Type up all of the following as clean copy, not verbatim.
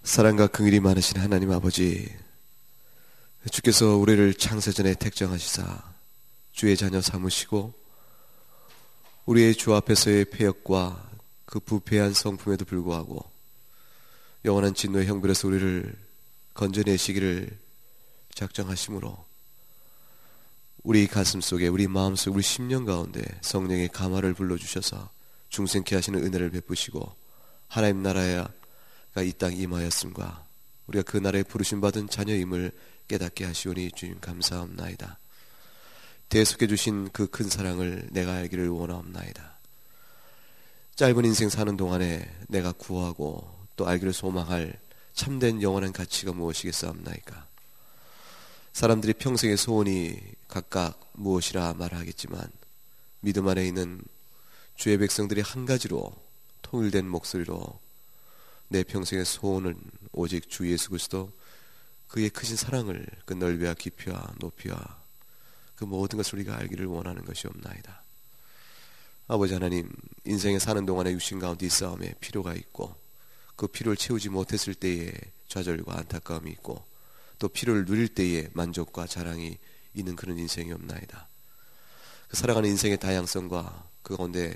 사랑과 긍휼이 많으신 하나님 아버지, 주께서 우리를 창세전에 택정하시사 주의 자녀 삼으시고 우리의 주 앞에서의 패역과 그 부패한 성품에도 불구하고 영원한 진노의 형벌에서 우리를 건져내시기를 작정하심으로 우리 가슴 속에, 우리 마음속, 우리 심령 가운데 성령의 감화를 불러주셔서 중생케 하시는 은혜를 베푸시고 하나님 나라가 이 땅에 임하였음과 우리가 그 나라에 부르심받은 자녀임을 깨닫게 하시오니 주님 감사합나이다. 대속해 주신 그 큰 사랑을 내가 알기를 원하옵나이다. 짧은 인생 사는 동안에 내가 구하고 또 알기를 소망할 참된 영원한 가치가 무엇이겠사옵나이까. 사람들이 평생의 소원이 각각 무엇이라 말하겠지만 믿음 안에 있는 주의 백성들이 한 가지로 통일된 목소리로 내 평생의 소원은 오직 주 예수 그리스도 그의 크신 사랑을, 그 넓이와 깊이와 높이와 그 모든 것을 우리가 알기를 원하는 것이옵나이다. 아버지 하나님, 인생에 사는 동안에 육신 가운데 이 싸움에 필요가 있고 그 필요를 채우지 못했을 때에 좌절과 안타까움이 있고 또 필요를 누릴 때에 만족과 자랑이 있는 그런 인생이옵나이다. 그 살아가는 인생의 다양성과 그 가운데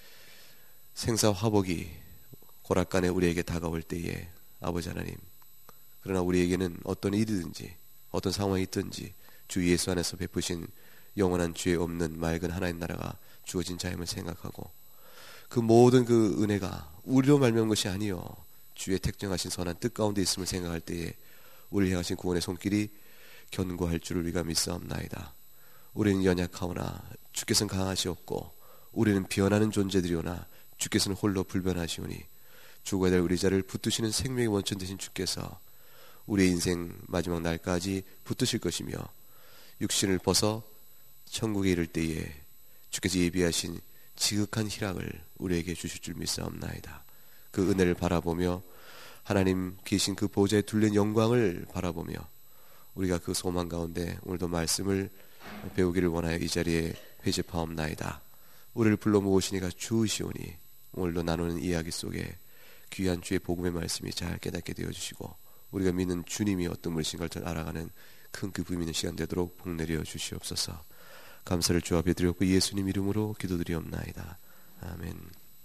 생사화복이 고락간에 우리에게 다가올 때에 아버지 하나님, 그러나 우리에게는 어떤 일이든지 어떤 상황이 있든지 주 예수 안에서 베푸신 영원한 죄 없는 맑은 하나님 나라가 주어진 자임을 생각하고 그 모든 그 은혜가 우리로 말미암은 것이 아니요 주의 택정하신 선한 뜻 가운데 있음을 생각할 때에 우리를 향하신 구원의 손길이 견고할 줄을 우리가 믿사옵나이다. 우리는 연약하오나 주께서는 강하시옵고 우리는 변하는 존재들이오나 주께서는 홀로 불변하시오니 죽어야 될 우리 자를 붙드시는 생명의 원천 되신 주께서 우리의 인생 마지막 날까지 붙드실 것이며 육신을 벗어 천국에 이를 때에 주께서 예비하신 지극한 희락을 우리에게 주실 줄 믿사옵나이다. 그 은혜를 바라보며 하나님 계신 그 보좌에 둘린 영광을 바라보며 우리가 그 소망 가운데 오늘도 말씀을 배우기를 원하여 이 자리에 회집하옵나이다. 우리를 불러 모으시니가 주시오니 오늘도 나누는 이야기 속에 귀한 주의 복음의 말씀이 잘 깨닫게 되어주시고 우리가 믿는 주님이 어떤 분이신 걸 잘 알아가는 큰 기쁨 있는 시간 되도록 복내려 주시옵소서. 감사를 주 앞에 드렸고 예수님 이름으로 기도드리옵나이다. 아멘.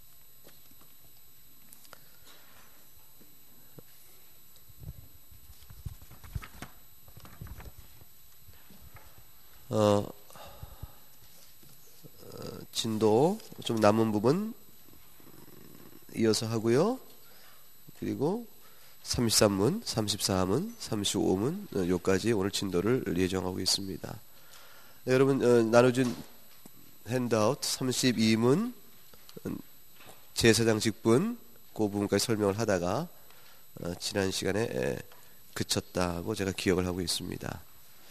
진도 좀 남은 부분 이어서 하고요. 그리고 33문, 34문, 35문 요까지 오늘 진도를 예정하고 있습니다. 네, 여러분 나눠준 핸드아웃 32문 제사장 직분 그 부분까지 설명을 하다가 지난 시간에 그쳤다고 제가 기억을 하고 있습니다.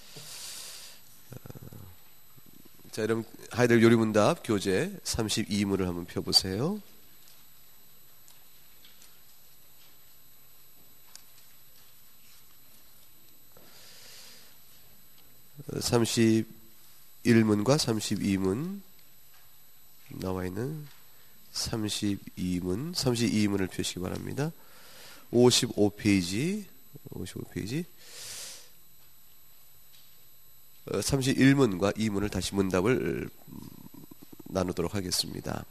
자, 여러분 하이델 요리문답 교재 32문을 한번 펴보세요. 31문과 32문 나와 있는 32문을 펴시기 바랍니다. 55페이지 31문과 2문을 다시 문답을 나누도록 하겠습니다.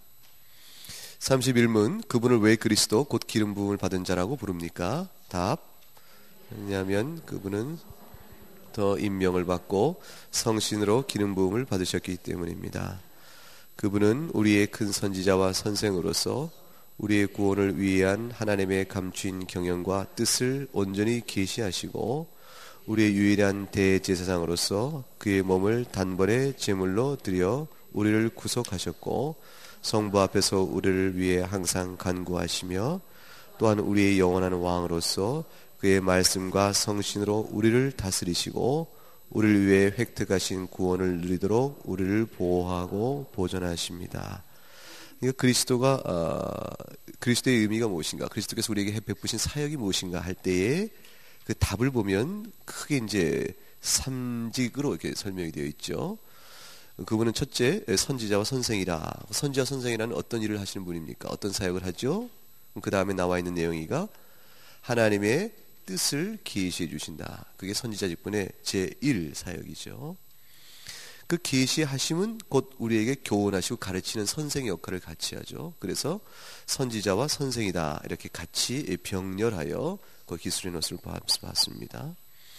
31문, 그분을 왜 그리스도 곧 기름 부음을 받은 자라고 부릅니까? 답, 왜냐하면 그분은 더 임명을 받고 성신으로 기름 부음을 받으셨기 때문입니다. 그분은 우리의 큰 선지자와 선생으로서 우리의 구원을 위한 하나님의 감추인 경영과 뜻을 온전히 계시하시고 우리의 유일한 대제사장으로서 그의 몸을 단번에 제물로 드려 우리를 구속하셨고 성부 앞에서 우리를 위해 항상 간구하시며 또한 우리의 영원한 왕으로서 그의 말씀과 성신으로 우리를 다스리시고 우리를 위해 획득하신 구원을 누리도록 우리를 보호하고 보존하십니다. 그러니까 그리스도의 의미가 무엇인가, 그리스도께서 우리에게 베푸신 사역이 무엇인가 할 때에 그 답을 보면 크게 이제 3직으로 이렇게 설명이 되어 있죠. 그분은 첫째 선지자와 선생이라. 선지자 선생이라는 어떤 일을 하시는 분입니까? 어떤 사역을 하죠? 그 다음에 나와 있는 내용이가 하나님의 뜻을 계시해 주신다. 그게 선지자 직분의 제1 사역이죠. 그 계시하심은 곧 우리에게 교훈하시고 가르치는 선생의 역할을 같이 하죠. 그래서 선지자와 선생이다 이렇게 같이 병렬하여 그 기술의 것을 봤습니다.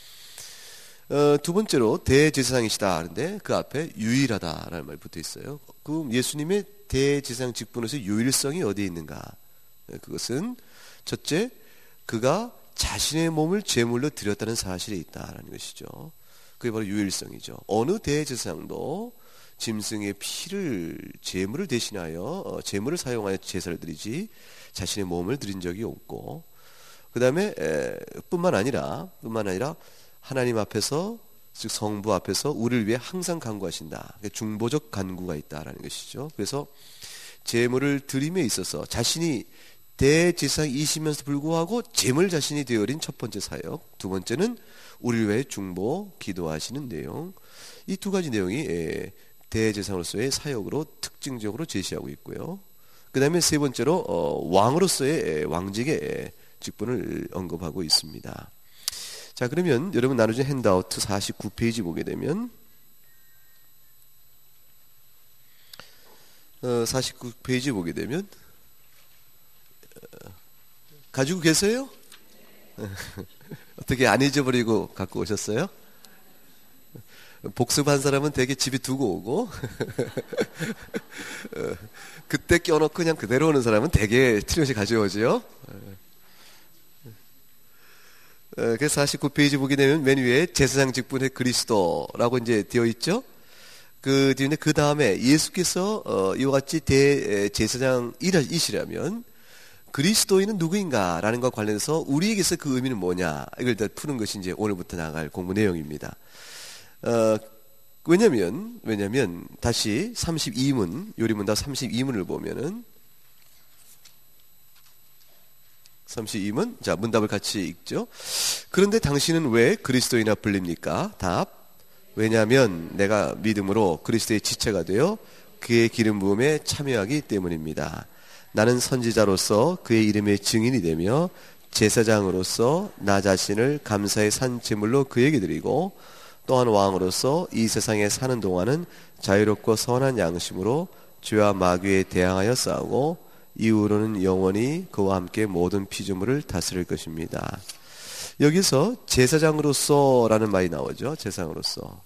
두 번째로 대제사장이시다. 그런데 그 앞에 유일하다라는 말이 붙어 있어요. 그 예수님의 대제사장 직분에서 유일성이 어디에 있는가? 그것은 첫째, 그가 자신의 몸을 제물로 드렸다는 사실에 있다라는 것이죠. 그게 바로 유일성이죠. 어느 대제사장도 짐승의 피를 제물을 대신하여 제물을 사용하여 제사를 드리지 자신의 몸을 드린 적이 없고, 그 다음에 뿐만 아니라 하나님 앞에서, 즉 성부 앞에서 우리를 위해 항상 간구하신다. 중보적 간구가 있다라는 것이죠. 그래서 제물을 드림에 있어서 자신이 대제사장이시면서 불구하고 제물 자신이 되어린 첫 번째 사역, 두 번째는 우리를 위해 중보 기도하시는 내용, 이 두 가지 내용이 대제사장으로서의 사역으로 특징적으로 제시하고 있고요. 그 다음에 세 번째로 왕으로서의 왕직의 직분을 언급하고 있습니다. 자, 그러면 여러분 나눠준 핸드아웃 49페이지 보게 되면 49페이지 보게 되면 가지고 계세요? 어떻게 안 잊어버리고 갖고 오셨어요? 복습한 사람은 되게 집에 두고 오고 그때 껴놓고 그냥 그대로 오는 사람은 되게 틀림없이 가져오죠. 그래서 49페이지 보게 되면 맨 위에 제사장 직분의 그리스도라고 이제 되어 있죠. 그 다음에 예수께서 이와 같이 대제사장이시라면 그리스도인은 누구인가라는 것과 관련해서 우리에게서 그 의미는 뭐냐, 이걸 다 푸는 것이 이제 오늘부터 나갈 공부 내용입니다. 왜냐면 다시 32문, 요리문답 32문을 보면은 32문, 자, 문답을 같이 읽죠. 그런데 당신은 왜 그리스도이나 불립니까? 답. 왜냐하면 내가 믿음으로 그리스도의 지체가 되어 그의 기름 부음에 참여하기 때문입니다. 나는 선지자로서 그의 이름의 증인이 되며 제사장으로서 나 자신을 감사의 산 제물로 그에게 드리고, 또한 왕으로서 이 세상에 사는 동안은 자유롭고 선한 양심으로 죄와 마귀에 대항하여 싸우고 이후로는 영원히 그와 함께 모든 피조물을 다스릴 것입니다. 여기서 제사장으로서라는 말이 나오죠. 제사장으로서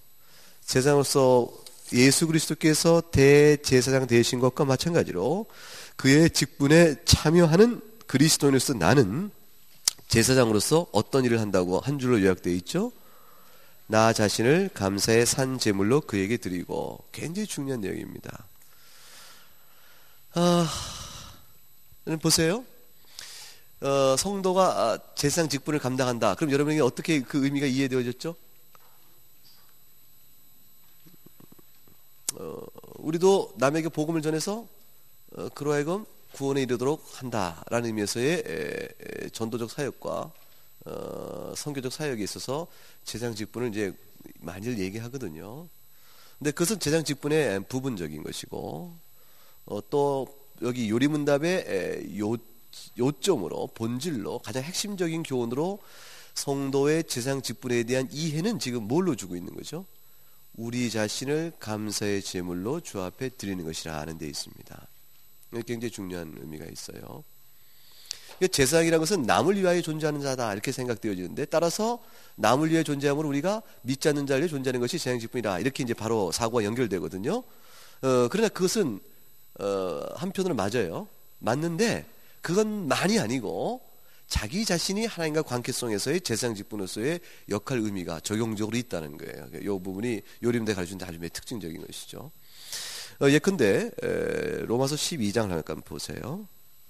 예수 그리스도께서 대제사장 되신 것과 마찬가지로 그의 직분에 참여하는 그리스도인으로서 나는 제사장으로서 어떤 일을 한다고 한 줄로 요약되어 있죠. 나 자신을 감사의 산 제물로 그에게 드리고. 굉장히 중요한 내용입니다. 보세요. 성도가 제사장 직분을 감당한다. 그럼 여러분에게 어떻게 그 의미가 이해되어졌죠? 우리도 남에게 복음을 전해서 그로 하여금 구원에 이르도록 한다라는 의미에서의 전도적 사역과 선교적 사역에 있어서 제사장 직분을 이제 많이들 얘기하거든요. 근데 그것은 제사장 직분의 부분적인 것이고, 또 여기 요리문답의 요점으로, 본질로, 가장 핵심적인 교훈으로 성도의 제사장 직분에 대한 이해는 지금 뭘로 주고 있는 거죠? 우리 자신을 감사의 제물로 주 앞에 드리는 것이라 하는 데 있습니다. 굉장히 중요한 의미가 있어요. 제사장이라는 것은 남을 위하여 존재하는 자다 이렇게 생각되어지는데, 따라서 남을 위하여 존재함으로 우리가 믿지 않는 자를 위해 존재하는 것이 제사장 직분이다 이렇게 이제 바로 사고가 연결되거든요. 그러나 그것은 한편으로 맞아요. 맞는데 그건 많이 아니고 자기 자신이 하나님과 관계성에서의 제사장 직분으로서의 역할 의미가 적용적으로 있다는 거예요. 이 부분이 요리문답에 가르치는 아주 특징적인 것이죠. 예컨대 로마서 12장을 한번 보세요.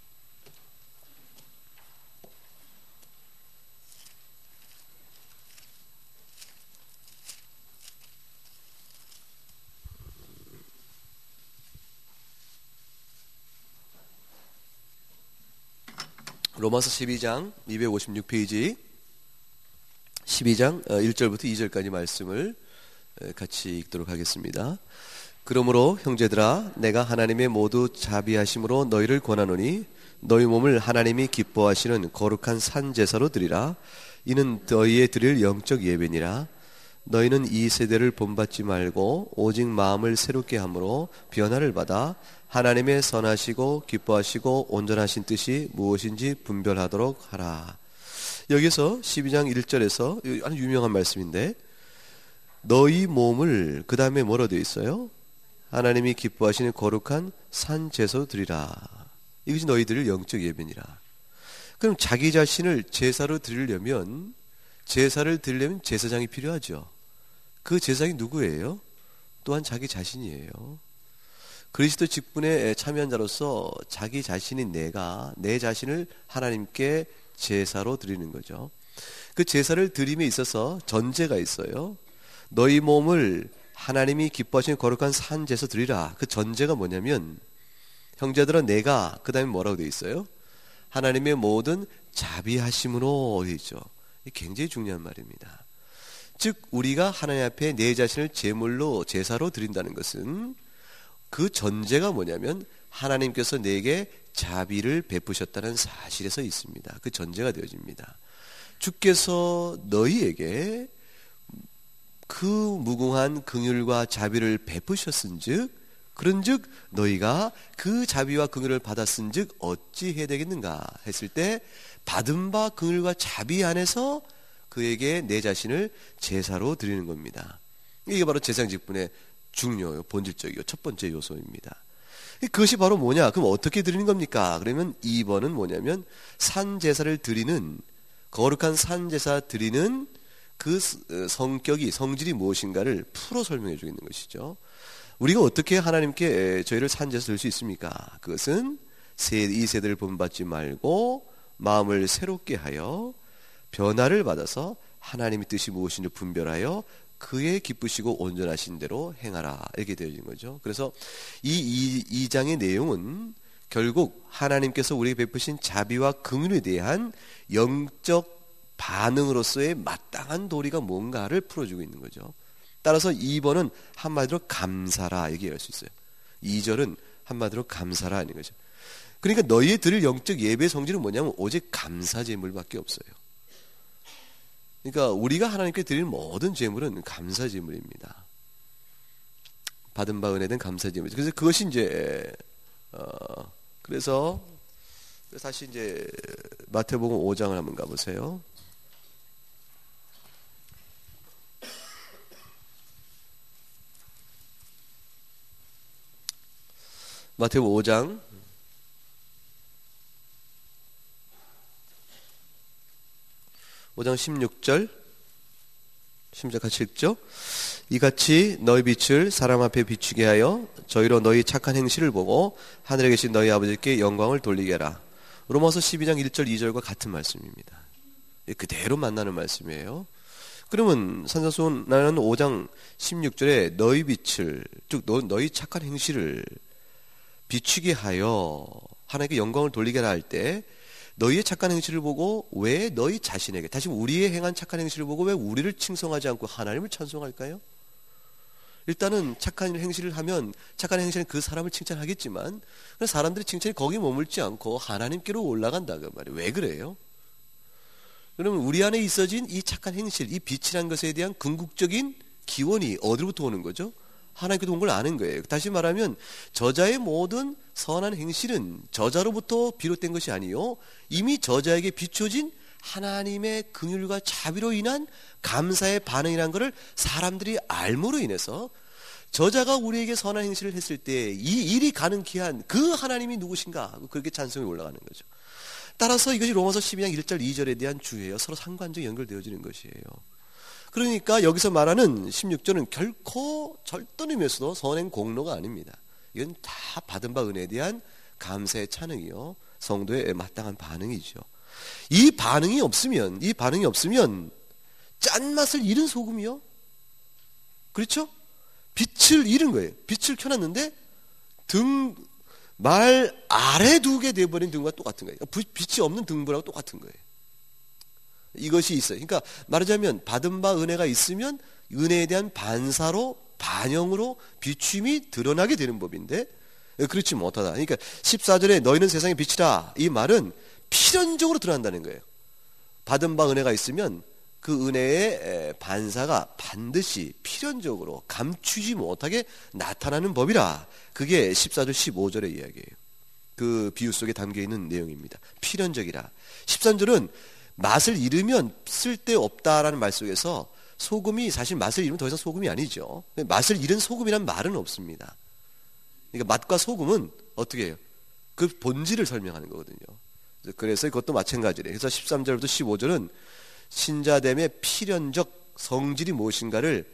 로마서 12장 256페이지 12장 1절부터 2절까지 말씀을 같이 읽도록 하겠습니다. 그러므로 형제들아, 내가 하나님의 모두 자비하심으로 너희를 권하노니 너희 몸을 하나님이 기뻐하시는 거룩한 산 제사로 드리라. 이는 너희의 드릴 영적 예배니라. 너희는 이 세대를 본받지 말고 오직 마음을 새롭게 함으로 변화를 받아 하나님의 선하시고 기뻐하시고 온전하신 뜻이 무엇인지 분별하도록 하라. 여기서 12장 1절에서 아주 유명한 말씀인데, 너희 몸을, 그 다음에 뭐로 되어 있어요? 하나님이 기뻐하시는 거룩한 산 제사로 드리라. 이것이 너희들의 영적 예배니라. 그럼 자기 자신을 제사로 드리려면 제사장이 필요하죠. 그 제사장이 누구예요? 또한 자기 자신이에요. 그리스도 직분에 참여한 자로서 자기 자신인 내 자신을 하나님께 제사로 드리는 거죠. 그 제사를 드림에 있어서 전제가 있어요. 너희 몸을 하나님이 기뻐하시는 거룩한 산 제사 드리라. 그 전제가 뭐냐면, 형제들아 내가, 그 다음에 뭐라고 되어 있어요? 하나님의 모든 자비하심으로 되어 있죠. 이게 굉장히 중요한 말입니다. 즉 우리가 하나님 앞에 내 자신을 제물로 제사로 드린다는 것은 그 전제가 뭐냐면 하나님께서 내게 자비를 베푸셨다는 사실에서 있습니다. 그 전제가 되어집니다. 주께서 너희에게 그 무궁한 긍휼과 자비를 베푸셨은즉, 그런즉 너희가 그 자비와 긍휼을 받았은즉 어찌 해야 되겠는가 했을 때, 받은 바 긍휼과 자비 안에서 그에게 내 자신을 제사로 드리는 겁니다. 이게 바로 제사장 직분의 중요해요. 본질적이요 첫 번째 요소입니다. 그것이 바로 뭐냐? 그럼 어떻게 드리는 겁니까? 그러면 2번은 뭐냐면 산 제사를 드리는, 거룩한 산 제사 드리는 그 성질이 무엇인가를 풀어 설명해 주고 있는 것이죠. 우리가 어떻게 하나님께 저희를 산 제사 드릴 수 있습니까? 그것은 이 세대를 본받지 말고 마음을 새롭게 하여 변화를 받아서 하나님의 뜻이 무엇인지 분별하여 그의 기쁘시고 온전하신 대로 행하라, 이렇게 되어진 거죠. 그래서 이 장의 내용은 결국 하나님께서 우리에게 베푸신 자비와 긍휼에 대한 영적 반응으로서의 마땅한 도리가 뭔가를 풀어주고 있는 거죠. 따라서 2번은 한마디로 감사라 얘기할 수 있어요. 2절은 한마디로 감사라 하는 거죠. 그러니까 너희의 드릴 영적 예배 성질은 뭐냐면 오직 감사 제물밖에 없어요. 그러니까 우리가 하나님께 드릴 모든 제물은 감사 제물입니다. 받은 바 은혜된 감사 제물. 그래서 그것이 이제 그래서 다시 이제 마태복음 5장을 한번 가보세요. 마태복음 5장 16절 같이 읽죠. 이같이 너희 빛을 사람 앞에 비추게 하여 저희로 너희 착한 행실을 보고 하늘에 계신 너희 아버지께 영광을 돌리게 하라. 로마서 12장 1절 2절과 같은 말씀입니다. 그대로 만나는 말씀이에요. 그러면 산상수훈하는 5장 16절에 너희 빛을, 즉 너희 착한 행실을 비추게 하여 하나님께 영광을 돌리게 하라 할 때, 너희의 착한 행실을 보고 왜 너희 자신에게, 다시 우리의 행한 착한 행실을 보고 왜 우리를 칭송하지 않고 하나님을 찬송할까요? 일단은 착한 행실을 하면 착한 행실은 그 사람을 칭찬하겠지만 사람들의 칭찬이 거기에 머물지 않고 하나님께로 올라간다 그 말이에요. 왜 그래요? 그러면 우리 안에 있어진 이 착한 행실, 이 빛이라는 것에 대한 궁극적인 기원이 어디로부터 오는 거죠? 하나님께도 온 걸 아는 거예요. 다시 말하면 저자의 모든 선한 행실은 저자로부터 비롯된 것이 아니요, 이미 저자에게 비춰진 하나님의 긍휼과 자비로 인한 감사의 반응이라는 것을 사람들이 알므로 인해서 저자가 우리에게 선한 행실을 했을 때 이 일이 가능케한 그 하나님이 누구신가 하고 그렇게 찬송이 올라가는 거죠. 따라서 이것이 로마서 12장 1절 2절에 대한 주예요. 서로 상관적으로 연결되어지는 것이에요. 그러니까 여기서 말하는 16절은 결코 절대 의미에서도 선행 공로가 아닙니다. 이건 다 받은 바 은혜에 대한 감사의 찬응이요, 성도의 마땅한 반응이죠. 이 반응이 없으면 짠맛을 잃은 소금이요, 그렇죠? 빛을 잃은 거예요. 빛을 켜놨는데 말 아래 두게 돼버린 등과 똑같은 거예요. 빛이 없는 등불하고 똑같은 거예요. 이것이 있어요. 그러니까 말하자면 받은 바 은혜가 있으면 은혜에 대한 반사로, 반영으로 비춤이 드러나게 되는 법인데, 그렇지 못하다. 그러니까 14절에 너희는 세상의 빛이라, 이 말은 필연적으로 드러난다는 거예요. 받은 바 은혜가 있으면 그 은혜의 반사가 반드시 필연적으로 감추지 못하게 나타나는 법이라. 그게 14절 15절의 이야기예요. 그 비유 속에 담겨있는 내용입니다. 필연적이라. 13절은 맛을 잃으면 쓸데없다라는 말 속에서 소금이 사실 맛을 잃으면 더 이상 소금이 아니죠. 맛을 잃은 소금이란 말은 없습니다. 그러니까 맛과 소금은 어떻게 해요? 그 본질을 설명하는 거거든요. 그래서 그것도 마찬가지래요. 그래서 13절부터 15절은 신자됨의 필연적 성질이 무엇인가를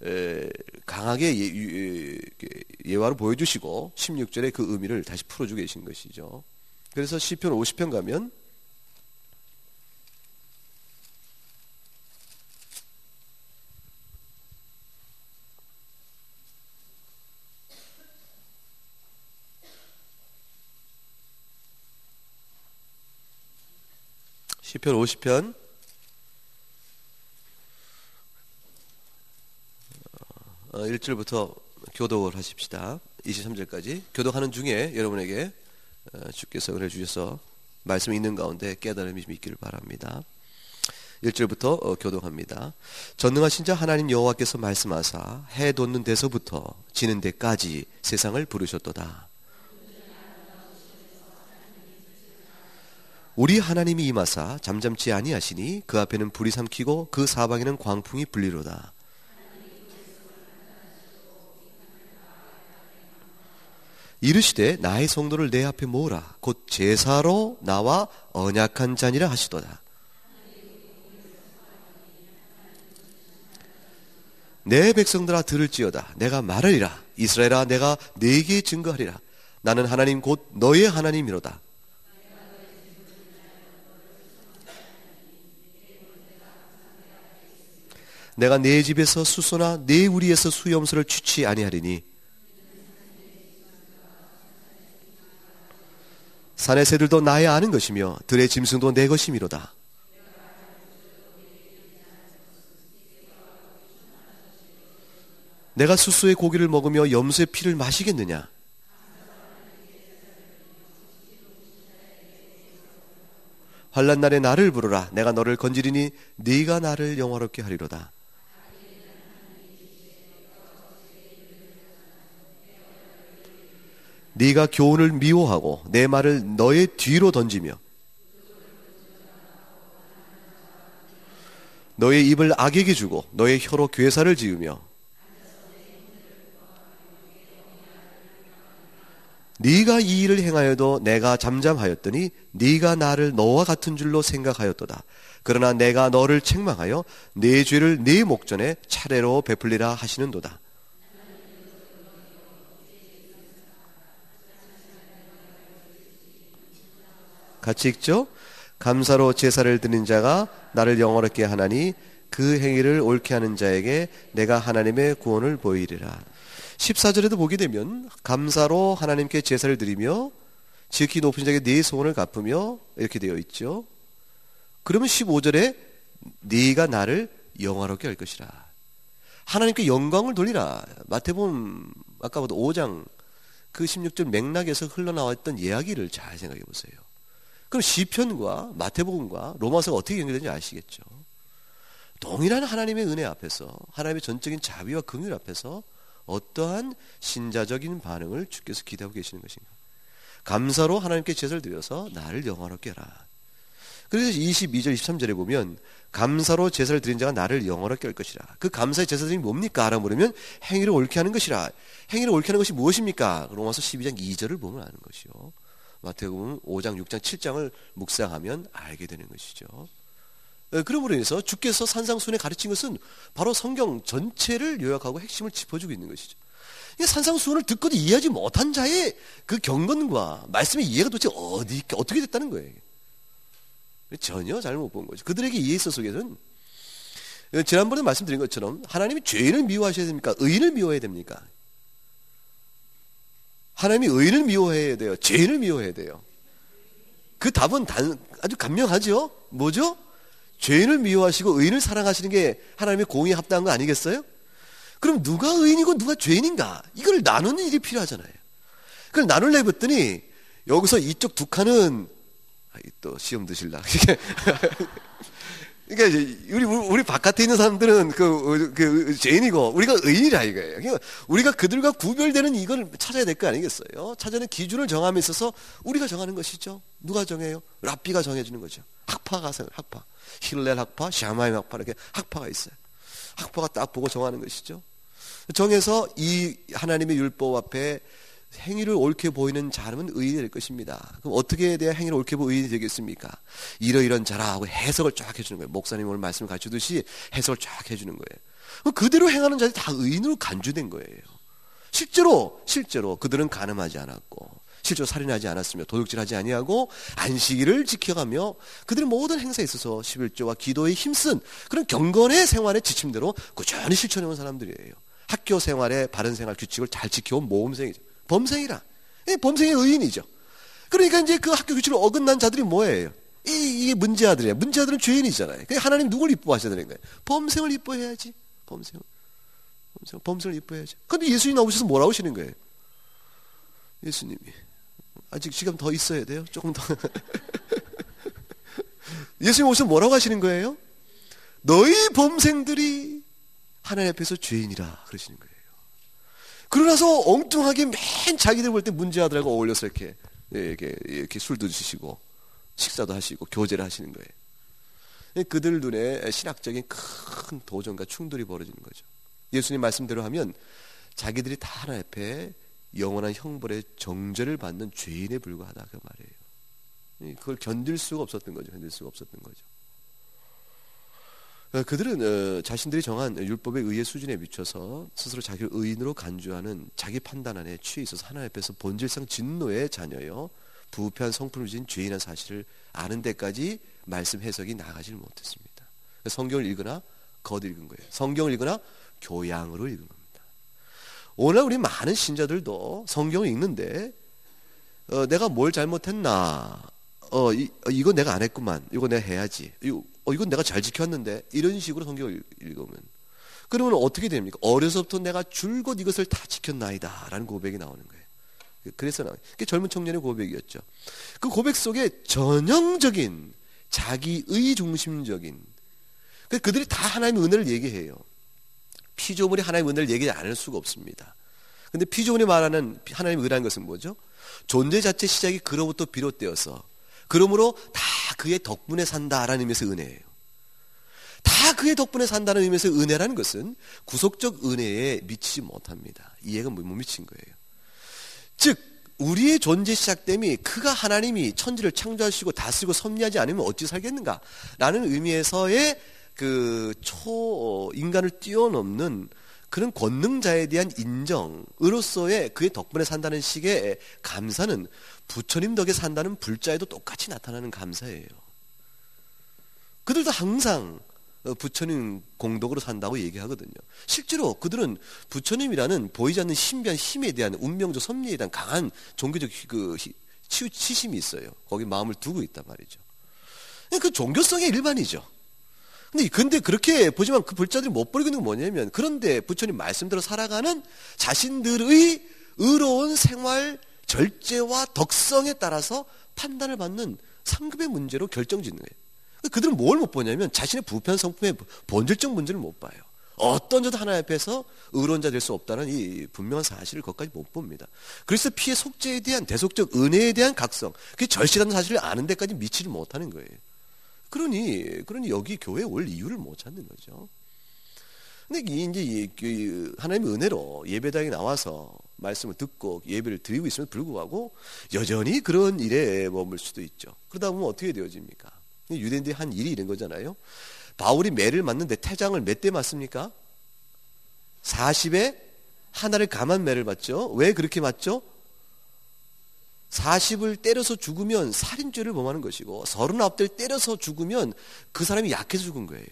강하게 예화로 보여주시고 16절에 그 의미를 다시 풀어주고 계신 것이죠. 그래서 시편 50편 가면 시편 50편 1절부터 교독을 하십시다. 23절까지 교독하는 중에 여러분에게 주께서 은혜 주셔서 말씀이 있는 가운데 깨달음이 좀 있기를 바랍니다. 1절부터 교독합니다. 전능하신 자 하나님 여호와께서 말씀하사 해 돋는 데서부터 지는 데까지 세상을 부르셨도다. 우리 하나님이 임하사 잠잠치 아니하시니 그 앞에는 불이 삼키고 그 사방에는 광풍이 불리로다. 이르시되 나의 성도를 내 앞에 모으라. 곧 제사로 나와 언약한 자니라 하시도다. 내 백성들아 들을지어다. 내가 말하리라. 이스라엘아 내가 네게 증거하리라. 나는 하나님 곧 너의 하나님이로다. 내가 네 집에서 수소나 네 우리에서 수염소를 취치 아니하리니 산의 새들도 나의 아는 것이며 들의 짐승도 내 것이미로다. 내가 수소의 고기를 먹으며 염소의 피를 마시겠느냐? 환난 날에 나를 부르라. 내가 너를 건지리니 네가 나를 영화롭게 하리로다. 네가 교훈을 미워하고 내 말을 너의 뒤로 던지며 너의 입을 악에게 주고 너의 혀로 괴사를 지으며 네가 이 일을 행하여도 내가 잠잠하였더니 네가 나를 너와 같은 줄로 생각하였도다. 그러나 내가 너를 책망하여 네 죄를 네 목전에 차례로 베풀리라 하시는도다. 같이 읽죠? 감사로 제사를 드리는 자가 나를 영화롭게 하나니 그 행위를 옳게 하는 자에게 내가 하나님의 구원을 보이리라. 14절에도 보게 되면 감사로 하나님께 제사를 드리며 지극히 높은 자에게 네 소원을 갚으며 이렇게 되어 있죠. 그러면 15절에 네가 나를 영화롭게 할 것이라. 하나님께 영광을 돌리라. 마태복음 아까보다 5장 그 16절 맥락에서 흘러나왔던 이야기를 잘 생각해 보세요. 그럼 시편과 마태복음과 로마서가 어떻게 연결되는지 아시겠죠? 동일한 하나님의 은혜 앞에서 하나님의 전적인 자비와 긍휼 앞에서 어떠한 신자적인 반응을 주께서 기대하고 계시는 것인가? 감사로 하나님께 제사를 드려서 나를 영화롭게 하라. 그래서 22절 23절에 보면 감사로 제사를 드린 자가 나를 영화롭게 할 것이라. 그 감사의 제사들이 뭡니까? 라고 물으면 행위를 옳게 하는 것이라. 행위를 옳게 하는 것이 무엇입니까? 로마서 12장 2절을 보면 아는 것이요. 마태복음 5장, 6장, 7장을 묵상하면 알게 되는 것이죠. 그러므로 인해서 주께서 산상수훈에 가르친 것은 바로 성경 전체를 요약하고 핵심을 짚어주고 있는 것이죠. 산상수훈을 듣고도 이해하지 못한 자의 그 경건과 말씀의 이해가 도대체 어떻게 됐다는 거예요. 전혀 잘못 본 거죠. 그들에게 이해 속에서는 지난번에 말씀드린 것처럼 하나님이 죄인을 미워하셔야 됩니까? 의인을 미워해야 됩니까? 하나님이 의인을 미워해야 돼요? 죄인을 미워해야 돼요? 그 답은 아주 간명하죠. 뭐죠? 죄인을 미워하시고 의인을 사랑하시는 게 하나님의 공의에 합당한 거 아니겠어요? 그럼 누가 의인이고 누가 죄인인가? 이걸 나누는 일이 필요하잖아요. 그걸 나눌래 했더니 여기서 이쪽 두 칸은 또 시험 드실라. 그러니까 이제 우리 바깥에 있는 사람들은 그 죄인이고 우리가 의인이라 이거예요. 그러니까 우리가 그들과 구별되는 이걸 찾아야 될 거 아니겠어요? 찾아내는 기준을 정함에 있어서 우리가 정하는 것이죠. 누가 정해요? 랍비가 정해주는 거죠. 학파가 학파, 힐렐 학파, 샤마임 학파 이렇게 학파가 있어요. 학파가 딱 보고 정하는 것이죠. 정해서 이 하나님의 율법 앞에 행위를 옳게 보이는 자라면 의인이 될 것입니다. 그럼 어떻게 돼야 행위를 옳게 보이는 의인이 되겠습니까? 이러이런 자라 하고 해석을 쫙 해주는 거예요. 목사님 오늘 말씀을 가르쳐주듯이 해석을 쫙 해주는 거예요. 그대로 행하는 자들이 다 의인으로 간주된 거예요. 실제로 그들은 간음하지 않았고 실제로 살인하지 않았으며 도둑질하지 아니하고 안식일을 지켜가며 그들의 모든 행사에 있어서 11조와 기도에 힘쓴 그런 경건의 생활의 지침대로 꾸준히 실천해온 사람들이에요. 학교 생활의 바른 생활 규칙을 잘 지켜온 모범생이죠. 범생이라. 범생의 의인이죠. 그러니까 이제 그 학교 규칙을 어긋난 자들이 뭐예요? 이게 문제아들이에요. 문제아들은 죄인이잖아요. 그러니까 하나님 누굴 이뻐하셔야 되는 거예요? 범생을 이뻐해야지. 범생을 이뻐해야지. 근데 예수님 나오셔서 뭐라고 하시는 거예요? 예수님이 아직 시간 더 있어야 돼요. 조금 더. 예수님 오셔서 뭐라고 하시는 거예요? 너희 범생들이 하나님 앞에서 죄인이라 그러시는 거예요. 그러나서 엉뚱하게 맨 자기들 볼 때 문제아들하고 어울려서 이렇게 술도 드시고 식사도 하시고 교제를 하시는 거예요. 그들 눈에 신학적인 큰 도전과 충돌이 벌어지는 거죠. 예수님 말씀대로 하면 자기들이 다 하나님 앞에 영원한 형벌의 정죄를 받는 죄인에 불과하다 그 말이에요. 그걸 견딜 수가 없었던 거죠. 그들은 자신들이 정한 율법의 의의 수준에 미쳐서 스스로 자기를 의인으로 간주하는 자기 판단 안에 취해 있어서 하나님 앞에서 본질상 진노의 자녀여 부패한 성품을 지닌 죄인한 사실을 아는 데까지 말씀 해석이 나가질 못했습니다. 성경을 읽거나 겉 읽은 거예요. 성경을 읽거나 교양으로 읽은 겁니다. 오늘 우리 많은 신자들도 성경을 읽는데 내가 뭘 잘못했나, 이건 내가 안 했구만, 이거 내가 해야지, 이건 내가 잘 지켰는데, 이런 식으로 성경을 읽으면 그러면 어떻게 됩니까? 어려서부터 내가 줄곧 이것을 다 지켰나이다 라는 고백이 나오는 거예요. 그래서 그게 젊은 청년의 고백이었죠. 그 고백 속에 전형적인 자기의 중심적인, 그들이 다 하나님의 은혜를 얘기해요. 피조물이 하나님의 은혜를 얘기하지 않을 수가 없습니다. 근데 피조물이 말하는 하나님의 은혜라는 것은 뭐죠? 존재 자체 시작이 그로부터 비롯되어서 그러므로 다 그의 덕분에 산다라는 의미에서 은혜예요. 다 그의 덕분에 산다는 의미에서 은혜라는 것은 구속적 은혜에 미치지 못합니다. 이해가 못 미친 거예요. 즉 우리의 존재 시작됨이 그가 하나님이 천지를 창조하시고 다스리고 섭리하지 않으면 어찌 살겠는가 라는 의미에서의 그 인간을 뛰어넘는 그런 권능자에 대한 인정으로서의 그의 덕분에 산다는 식의 감사는 부처님 덕에 산다는 불자에도 똑같이 나타나는 감사예요. 그들도 항상 부처님 공덕으로 산다고 얘기하거든요. 실제로 그들은 부처님이라는 보이지 않는 신비한 힘에 대한 운명적 섭리에 대한 강한 종교적 치심이 있어요. 거기 마음을 두고 있단 말이죠. 그 종교성의 일반이죠. 근데 그렇게 보지만 그 불자들이 못 버리고 있는 게 뭐냐면, 그런데 부처님 말씀대로 살아가는 자신들의 의로운 생활 절제와 덕성에 따라서 판단을 받는 상급의 문제로 결정짓는 거예요. 그들은 뭘 못 보냐면 자신의 부패한 성품의 본질적 문제를 못 봐요. 어떤 자도 하나님 앞에서 의로운 자 될 수 없다는 이 분명한 사실을 거기까지 못 봅니다. 그래서 피의 속죄에 대한 대속적 은혜에 대한 각성, 그게 절실한 사실을 아는 데까지 미치지 못하는 거예요. 그러니 여기 교회에 올 이유를 못 찾는 거죠. 근데 이제 하나님의 은혜로 예배당에 나와서 말씀을 듣고 예배를 드리고 있으면 불구하고 여전히 그런 일에 머물 수도 있죠. 그러다 보면 어떻게 되어집니까? 유대인들이 한 일이 이런 거잖아요. 바울이 매를 맞는데 태장을 몇 대 맞습니까? 40에 하나를 감한 매를 맞죠. 왜 그렇게 맞죠? 40을 때려서 죽으면 살인죄를 범하는 것이고 39대를 때려서 죽으면 그 사람이 약해서 죽은 거예요.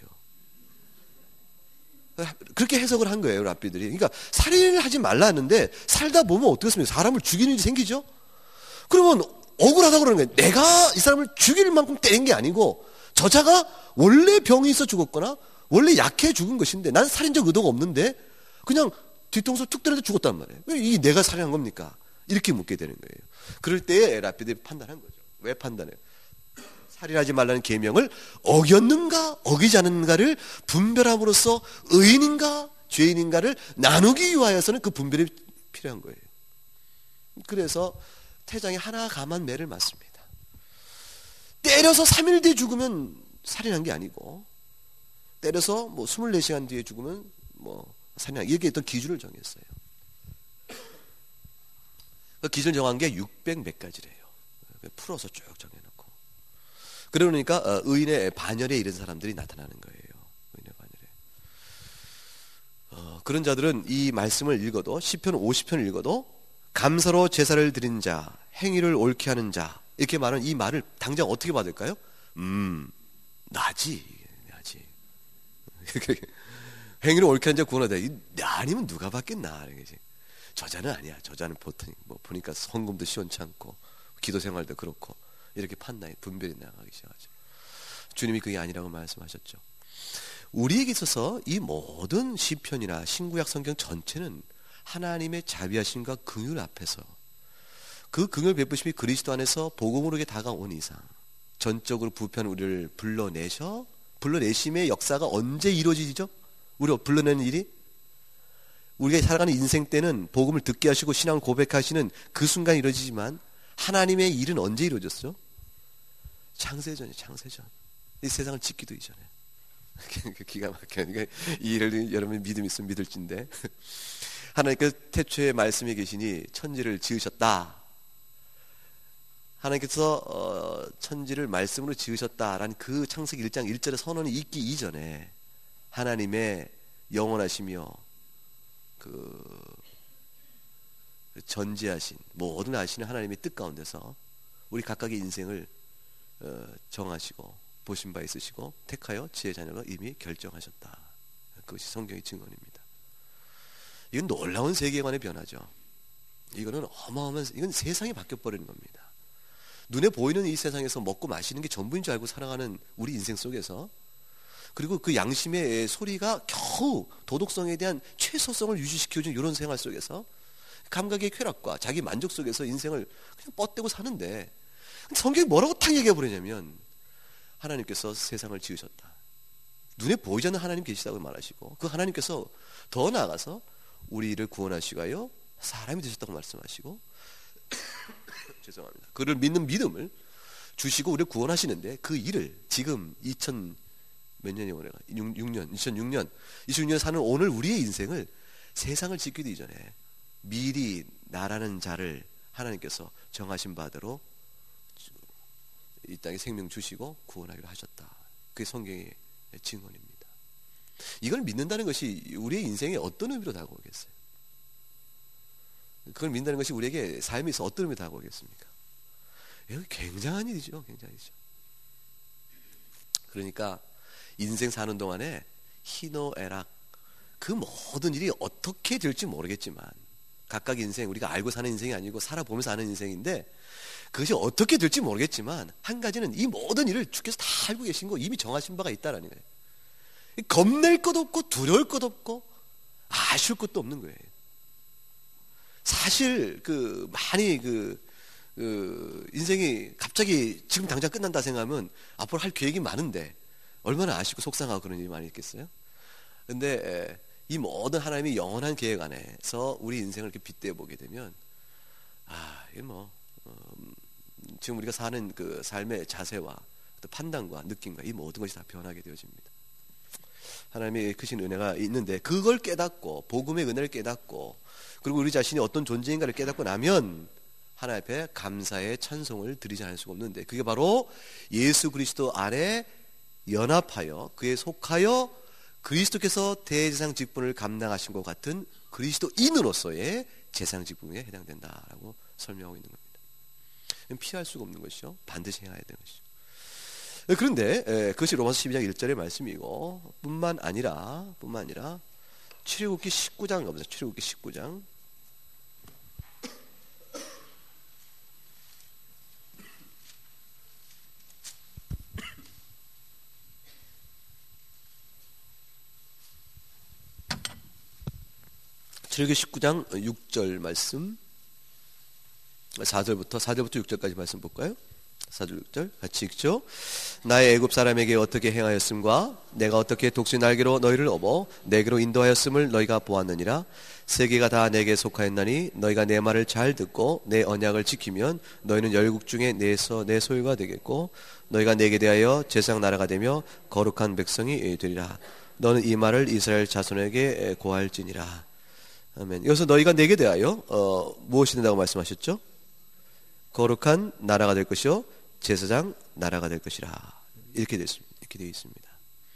그렇게 해석을 한 거예요, 랍비들이. 그러니까 살인을 하지 말라 하는데 살다 보면 어떻겠습니까? 사람을 죽이는 일이 생기죠. 그러면 억울하다고 그러는 거예요. 내가 이 사람을 죽일 만큼 때린 게 아니고 저자가 원래 병이 있어 죽었거나 원래 약해 죽은 것인데 난 살인적 의도가 없는데 그냥 뒤통수 툭 때려서 죽었단 말이에요. 이게 내가 살인한 겁니까? 이렇게 묻게 되는 거예요. 그럴 때에 라피드이 판단한 거죠. 왜 판단해요? 살인하지 말라는 계명을 어겼는가 어기지 않는가를 분별함으로써 의인인가 죄인인가를 나누기 위하여서는 그 분별이 필요한 거예요. 그래서 태장이 하나 감한 매를 맞습니다. 때려서 3일 뒤에 죽으면 살인한 게 아니고, 때려서 뭐 24시간 뒤에 죽으면 뭐 살인한, 이렇게 어떤 기준을 정했어요. 그 기준 정한 게 600 몇 가지래요. 풀어서 쭉 정해놓고. 그러니까 의인의 반열에 이른 사람들이 나타나는 거예요. 의인의 반열에. 그런 자들은 이 말씀을 읽어도, 시편 50편을 읽어도 감사로 제사를 드린 자, 행위를 옳게 하는 자, 이렇게 말하는 이 말을 당장 어떻게 받을까요? 나지. 행위를 옳게 하는 자 구원하다. 나 아니면 누가 받겠나. 저자는 아니야. 저자는 보통 뭐 보니까 헌금도 시원치 않고 기도 생활도 그렇고 이렇게 판단이 분별이 나가기 시작하죠. 주님이 그게 아니라고 말씀하셨죠. 우리에게 있어서 이 모든 시편이나 신구약 성경 전체는 하나님의 자비하심과 긍휼 앞에서 그 긍휼 베푸심이 그리스도 안에서 복음으로 다가온 이상 전적으로 부패한 우리를 불러내심의 역사가 언제 이루어지죠? 우리가 불러내는 일이 우리가 살아가는 인생 때는 복음을 듣게 하시고 신앙을 고백하시는 그 순간이 이루어지지만 하나님의 일은 언제 이루어졌어? 창세전이에요. 창세전. 이 세상을 짓기도 이전에. 기가 막혀요. 그러니까 이 일을 여러분이 믿음 있으면 믿을진데 하나님께서 태초에 말씀이 계시니 천지를 지으셨다. 하나님께서 천지를 말씀으로 지으셨다라는 그 창세기 1장 1절의 선언이 있기 이전에 하나님의 영원하시며 그 전지하신 모든 아시는 하나님의 뜻 가운데서 우리 각각의 인생을 정하시고 보신 바 있으시고 택하여 지혜 자녀로 이미 결정하셨다. 그것이 성경의 증언입니다. 이건 놀라운 세계관의 변화죠. 이거는 어마어마한, 이건 세상이 바뀌어버리는 겁니다. 눈에 보이는 이 세상에서 먹고 마시는 게 전부인 줄 알고 살아가는 우리 인생 속에서, 그리고 그 양심의 소리가 겨우 도덕성에 대한 최소성을 유지시켜준 이런 생활 속에서 감각의 쾌락과 자기 만족 속에서 인생을 그냥 뻗대고 사는데, 성경이 뭐라고 탁 얘기해버리냐면 하나님께서 세상을 지으셨다. 눈에 보이지 않는 하나님 계시다고 말하시고, 그 하나님께서 더 나아가서 우리를 구원하시고 하여 사람이 되셨다고 말씀하시고 죄송합니다. 그를 믿는 믿음을 주시고 우리를 구원하시는데, 그 일을 지금 2000 몇 년이 오래가 2006년 사는 오늘 우리의 인생을 세상을 짓기도 이전에 미리 나라는 자를 하나님께서 정하신 바대로 이 땅에 생명 주시고 구원하기로 하셨다. 그게 성경의 증언입니다. 이걸 믿는다는 것이 우리의 인생에 어떤 의미로 다가오겠어요? 그걸 믿는다는 것이 우리에게 삶에서 어떤 의미로 다가오겠습니까? 이거 굉장한 일이죠. 굉장한 일이죠. 그러니까 인생 사는 동안에 희노애락, 그 모든 일이 어떻게 될지 모르겠지만, 각각 인생, 우리가 알고 사는 인생이 아니고 살아보면서 사는 인생인데, 그것이 어떻게 될지 모르겠지만 한 가지는 이 모든 일을 주께서 다 알고 계신 거, 이미 정하신 바가 있다라는 거예요. 겁낼 것도 없고 두려울 것도 없고 아쉬울 것도 없는 거예요. 사실 많이 인생이 갑자기 지금 당장 끝난다 생각하면 앞으로 할 계획이 많은데 얼마나 아쉽고 속상하고 그런 일이 많이 있겠어요? 근데 이 모든 하나님의 영원한 계획 안에서 우리 인생을 이렇게 빗대어 보게 되면, 이게 지금 우리가 사는 그 삶의 자세와 또 판단과 느낌과 이 모든 것이 다 변하게 되어집니다. 하나님의 크신 은혜가 있는데, 그걸 깨닫고 복음의 은혜를 깨닫고, 그리고 우리 자신이 어떤 존재인가를 깨닫고 나면 하나님 앞에 감사의 찬송을 드리지 않을 수가 없는데, 그게 바로 예수 그리스도 안에 연합하여 그에 속하여 그리스도께서 대제사장 직분을 감당하신 것 같은 그리스도인으로서의 제사장 직분에 해당된다라고 설명하고 있는 겁니다. 피할 수가 없는 것이죠. 반드시 해야 되는 것이죠. 그런데 그것이 로마서 12장 1절의 말씀이고, 뿐만 아니라 출애굽기 19장 가보세요. 출애굽기 19장. 출애굽기 19장 6절 말씀. 4절부터 6절까지 말씀 볼까요? 4절 6절 같이 읽죠. 나의 애굽 사람에게 어떻게 행하였음과 내가 어떻게 독수리 날개로 너희를 업어 내게로 인도하였음을 너희가 보았느니라. 세계가 다 내게 속하였나니 너희가 내 말을 잘 듣고 내 언약을 지키면 너희는 열국 중에 내 소유가 되겠고 너희가 내게 대하여 제사장 나라가 되며 거룩한 백성이 되리라. 너는 이 말을 이스라엘 자손에게 고할지니라. 아멘. 여기서 너희가 내게 대하여 무엇이 된다고 말씀하셨죠? 거룩한 나라가 될 것이요 제사장 나라가 될 것이라. 이렇게 되어 있습니다.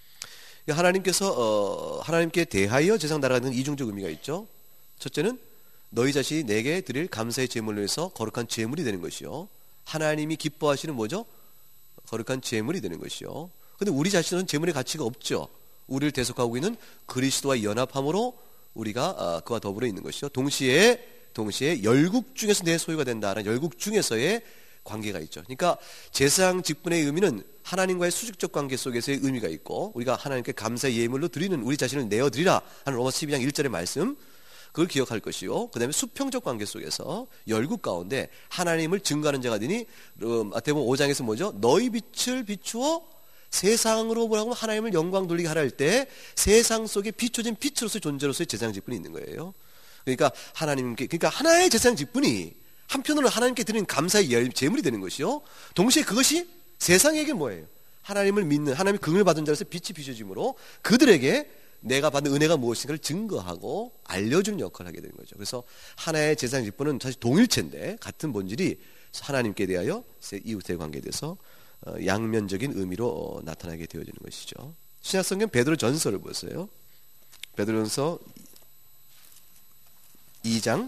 하나님께서 하나님께 대하여 제사장 나라가 되는 이중적 의미가 있죠. 첫째는 너희 자신이 내게 드릴 감사의 제물로 해서 거룩한 제물이 되는 것이요. 하나님이 기뻐하시는 뭐죠? 거룩한 제물이 되는 것이요. 근데 우리 자신은 제물의 가치가 없죠. 우리를 대속하고 있는 그리스도와 연합함으로 우리가 그와 더불어 있는 것이죠. 동시에 열국 중에서 내 소유가 된다는 열국 중에서의 관계가 있죠. 그러니까 제사장 직분의 의미는 하나님과의 수직적 관계 속에서의 의미가 있고 우리가 하나님께 감사의 예물로 드리는 우리 자신을 내어드리라 하는 로마서 12장 1절의 말씀, 그걸 기억할 것이요. 그 다음에 수평적 관계 속에서 열국 가운데 하나님을 증거하는 자가 되니 마태복음 5장에서 뭐죠? 너희 빛을 비추어 세상으로 보라고 하나님을 영광 돌리게 하라 할 때 세상 속에 비춰진 빛으로서의 존재로서의 제사장 직분이 있는 거예요. 그러니까 하나의 제사장 직분이 한편으로 하나님께 드리는 감사의 제물이 되는 것이요. 동시에 그것이 세상에게 뭐예요? 하나님을 믿는 하나님의 긍휼을 받은 자로서 빛이 비춰짐으로 그들에게 내가 받는 은혜가 무엇인가를 증거하고 알려주는 역할을 하게 되는 거죠. 그래서 하나의 제사장 직분은 사실 동일체인데 같은 본질이 하나님께 대하여 이웃의 관계에 대해서 양면적인 의미로 나타나게 되어지는 것이죠. 신약성경 베드로 전서를 보세요. 베드로전서 2장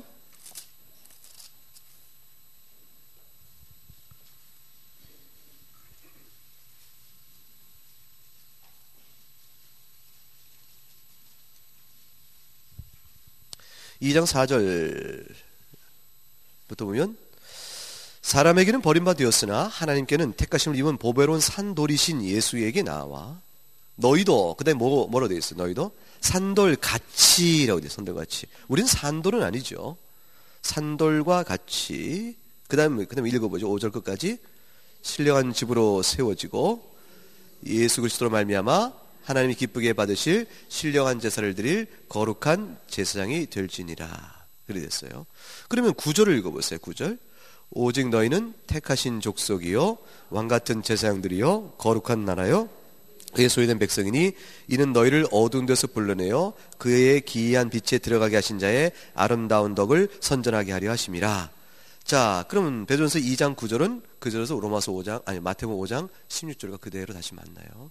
4절부터 보면 사람에게는 버림받았으나 하나님께는 택하심을 입은 보배로운 산돌이신 예수에게 나와 너희도 그다음에 뭐로 되어 있어요? 너희도 산돌같이라고 되어 있어요. 산돌같이. 우리는 산돌은 아니죠. 산돌과 같이. 그다음에 읽어보죠. 5절 끝까지. 신령한 집으로 세워지고 예수 그리스도로 말미암아 하나님이 기쁘게 받으실 신령한 제사를 드릴 거룩한 제사장이 될지니라. 그래 됐어요. 그러면 9절을 읽어보세요. 9절. 오직 너희는 택하신 족속이요 왕같은 제사장들이요 거룩한 나라요 그의 소유된 백성이니 이는 너희를 어두운 데서 불러내어 그의 기이한 빛에 들어가게 하신 자의 아름다운 덕을 선전하게 하려 하심이라. 자, 그러면 베드로전서 2장 9절은 그절에서 마태복음 5장 16절과 그대로 다시 만나요.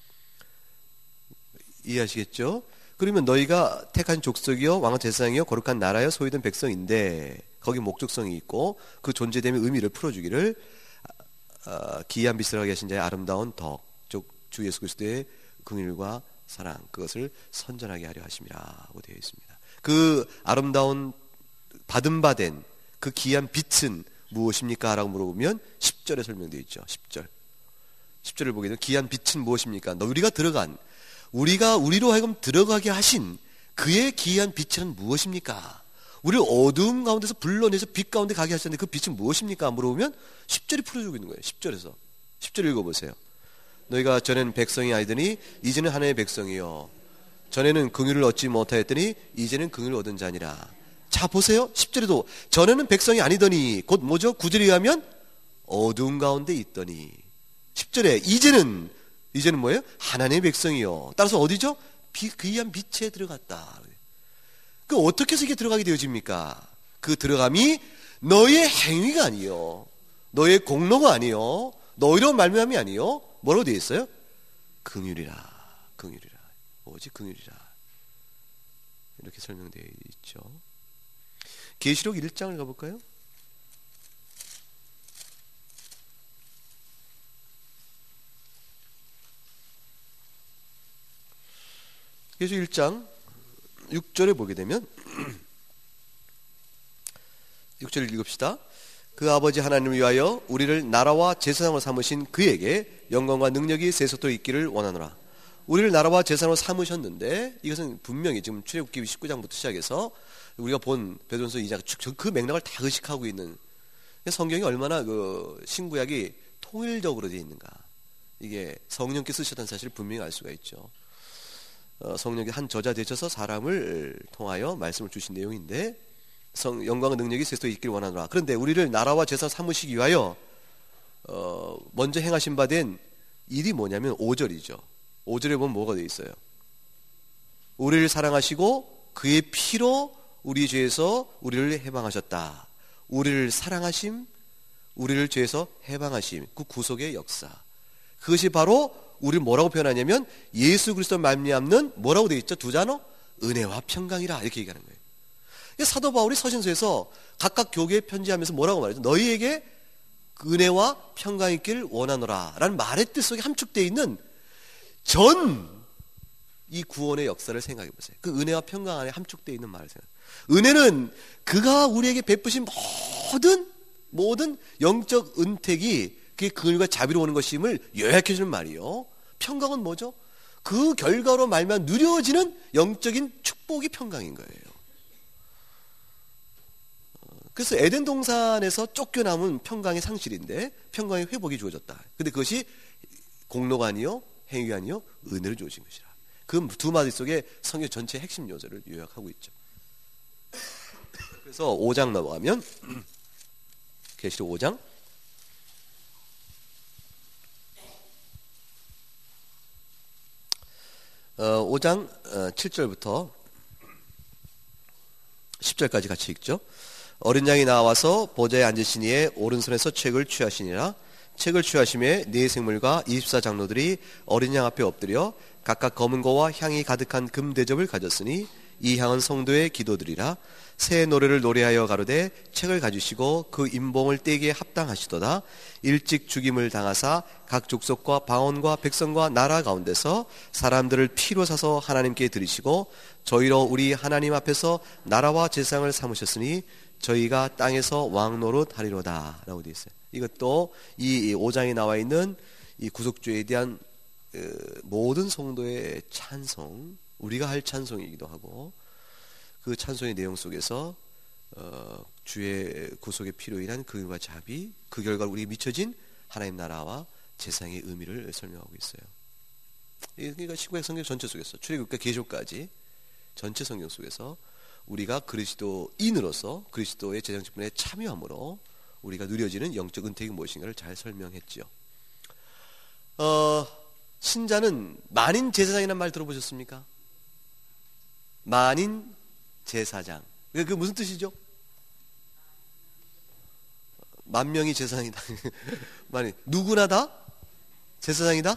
이해하시겠죠? 그러면 너희가 택한 족속이요 왕의 제사장이요 거룩한 나라요 소유된 백성인데 거기 목적성이 있고 그 존재됨의 의미를 풀어주기를 기이한 빛을 하게 하신 자의 아름다운 덕, 즉 주 예수 그리스도의 긍휼과 사랑, 그것을 선전하게 하려 하심이라고 되어 있습니다. 그 아름다운 받은 바 된 그 기이한 빛은 무엇입니까? 라고 물어보면 10절에 설명되어 있죠. 10절을 보게 되면 기이한 빛은 무엇입니까? 우리로 하여금 들어가게 하신 그의 기이한 빛은 무엇입니까? 우리를 어두움 가운데서 불러내서 빛 가운데 가게 하셨는데 그 빛은 무엇입니까? 물어보면 10절이 풀어주고 있는 거예요. 10절에서 10절 읽어보세요. 너희가 전에는 백성이 아니더니 이제는 하나님의 백성이요 전에는 긍휼을 얻지 못하였더니 이제는 긍휼을 얻은 자니라. 자 보세요. 10절에도 전에는 백성이 아니더니 곧 뭐죠? 9절에 의하면 어두움 가운데 있더니 10절에 이제는 뭐예요? 하나님의 백성이요. 따라서 어디죠? 기이한 빛에 들어갔다. 그 어떻게 해서 이게 들어가게 되어집니까? 그 들어감이 너의 행위가 아니요, 너의 공로가 아니요, 너희로 말미암이 아니요, 뭐로 되어 있어요? 긍휼이라. 오직 긍휼이라. 이렇게 설명되어 있죠. 계시록 1장을 가볼까요? 계시록 1장 6절에 보게 되면 6절을 읽읍시다. 그 아버지 하나님을 위하여 우리를 나라와 제사장으로 삼으신 그에게 영광과 능력이 세속토록 있기를 원하노라. 우리를 나라와 제사장으로 삼으셨는데 이것은 분명히 지금 출애굽기 19장부터 시작해서 우리가 본 베드로전서 2장 그 맥락을 다 의식하고 있는 성경이 얼마나 그 신구약이 통일적으로 되어 있는가. 이게 성령께 쓰셨다는 사실을 분명히 알 수가 있죠. 성령이 한 저자 되셔서 사람을 통하여 말씀을 주신 내용인데 영광과 능력이 세상에 있기를 원하노라. 그런데 우리를 나라와 제사 삼으시기 위하여 먼저 행하신 바 된 일이 뭐냐면 5절이죠. 5절에 보면 뭐가 되어 있어요? 우리를 사랑하시고 그의 피로 우리 죄에서 우리를 해방하셨다. 우리를 사랑하심, 우리를 죄에서 해방하심, 그 구속의 역사. 그것이 바로 우리를 뭐라고 표현하냐면 예수 그리스도 말미암는 뭐라고 되어 있죠? 두 단어? 은혜와 평강이라 이렇게 얘기하는 거예요. 사도 바울이 서신서에서 각각 교회에 편지하면서 뭐라고 말하죠? 너희에게 은혜와 평강이 있기를 원하노라 라는 말의 뜻 속에 함축되어 있는 전 이 구원의 역사를 생각해 보세요. 그 은혜와 평강 안에 함축되어 있는 말을 생각해 보세요. 은혜는 그가 우리에게 베푸신 모든 영적 은택이 그게 긍휼과 자비로 오는 것임을 요약해 주는 말이요. 평강은 뭐죠? 그 결과로 말미암아 누려지는 영적인 축복이 평강인 거예요. 그래서 에덴 동산에서 쫓겨남은 평강의 상실인데 평강의 회복이 주어졌다. 근데 그것이 공로가 아니요 행위가 아니요 은혜를 주어진 것이라. 그 두 마디 속에 성경 전체 핵심 요소를 요약하고 있죠. 그래서 5장 넘어가면 계시록 5장 5장 7절부터 10절까지 같이 읽죠. 어린 양이 나와서 보좌에 앉으시니에 오른손에서 책을 취하시니라. 책을 취하심에 네 생물과 24장로들이 어린 양 앞에 엎드려 각각 검은 거와 향이 가득한 금 대접을 가졌으니 이 향은 성도의 기도들이라. 새 노래를 노래하여 가로되 책을 가지시고 그 임봉을 떼기에 합당하시도다. 일찍 죽임을 당하사 각 족속과 방언과 백성과 나라 가운데서 사람들을 피로 사서 하나님께 드리시고 저희로 우리 하나님 앞에서 나라와 제사장을 삼으셨으니 저희가 땅에서 왕 노릇 하리로다 라고 되어 있어요. 이것도 이 5장에 나와 있는 이 구속주에 대한 모든 성도의 찬송, 우리가 할 찬송이기도 하고 그 찬송의 내용 속에서 주의 구속의 피로 인한 긍휼과 자비, 그 결과로 우리에게 미쳐진 하나님 나라와 제사장의 의미를 설명하고 있어요. 그러니까 신구약 성경 전체 속에서 출애굽과 계시록까지 전체 성경 속에서 우리가 그리스도인으로서 그리스도의 제장직분에 참여함으로 우리가 누려지는 영적 은택이 무엇인가를 잘 설명했죠. 신자는 만인 제사장이라는 말 들어보셨습니까? 만인 제사장. 그게 무슨 뜻이죠? 만 명이 제사장이다. 만인 누구나 다 제사장이다?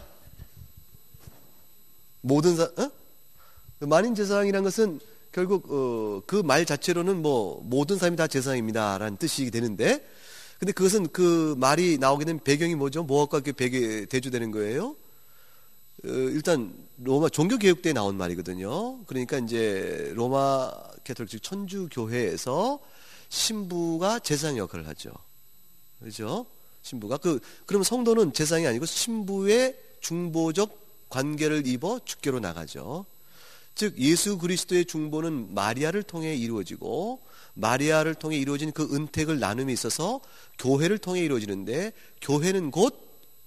모든 만인 제사장이라는 것은 결국 그 말 자체로는 뭐 모든 사람이 다 제사장입니다라는 뜻이 되는데, 근데 그것은 그 말이 나오게 된 배경이 뭐죠? 뭐가 그렇게 대조되는 거예요? 일단 로마 종교 개혁 때 나온 말이거든요. 그러니까 이제 로마 캐톨릭 즉 천주 교회에서 신부가 제사장 역할을 하죠. 그렇죠? 신부가 그러면 성도는 제사장이 아니고 신부의 중보적 관계를 입어 축교로 나가죠. 즉 예수 그리스도의 중보는 마리아를 통해 이루어지고 마리아를 통해 이루어진 그 은택을 나눔에 있어서 교회를 통해 이루어지는데 교회는 곧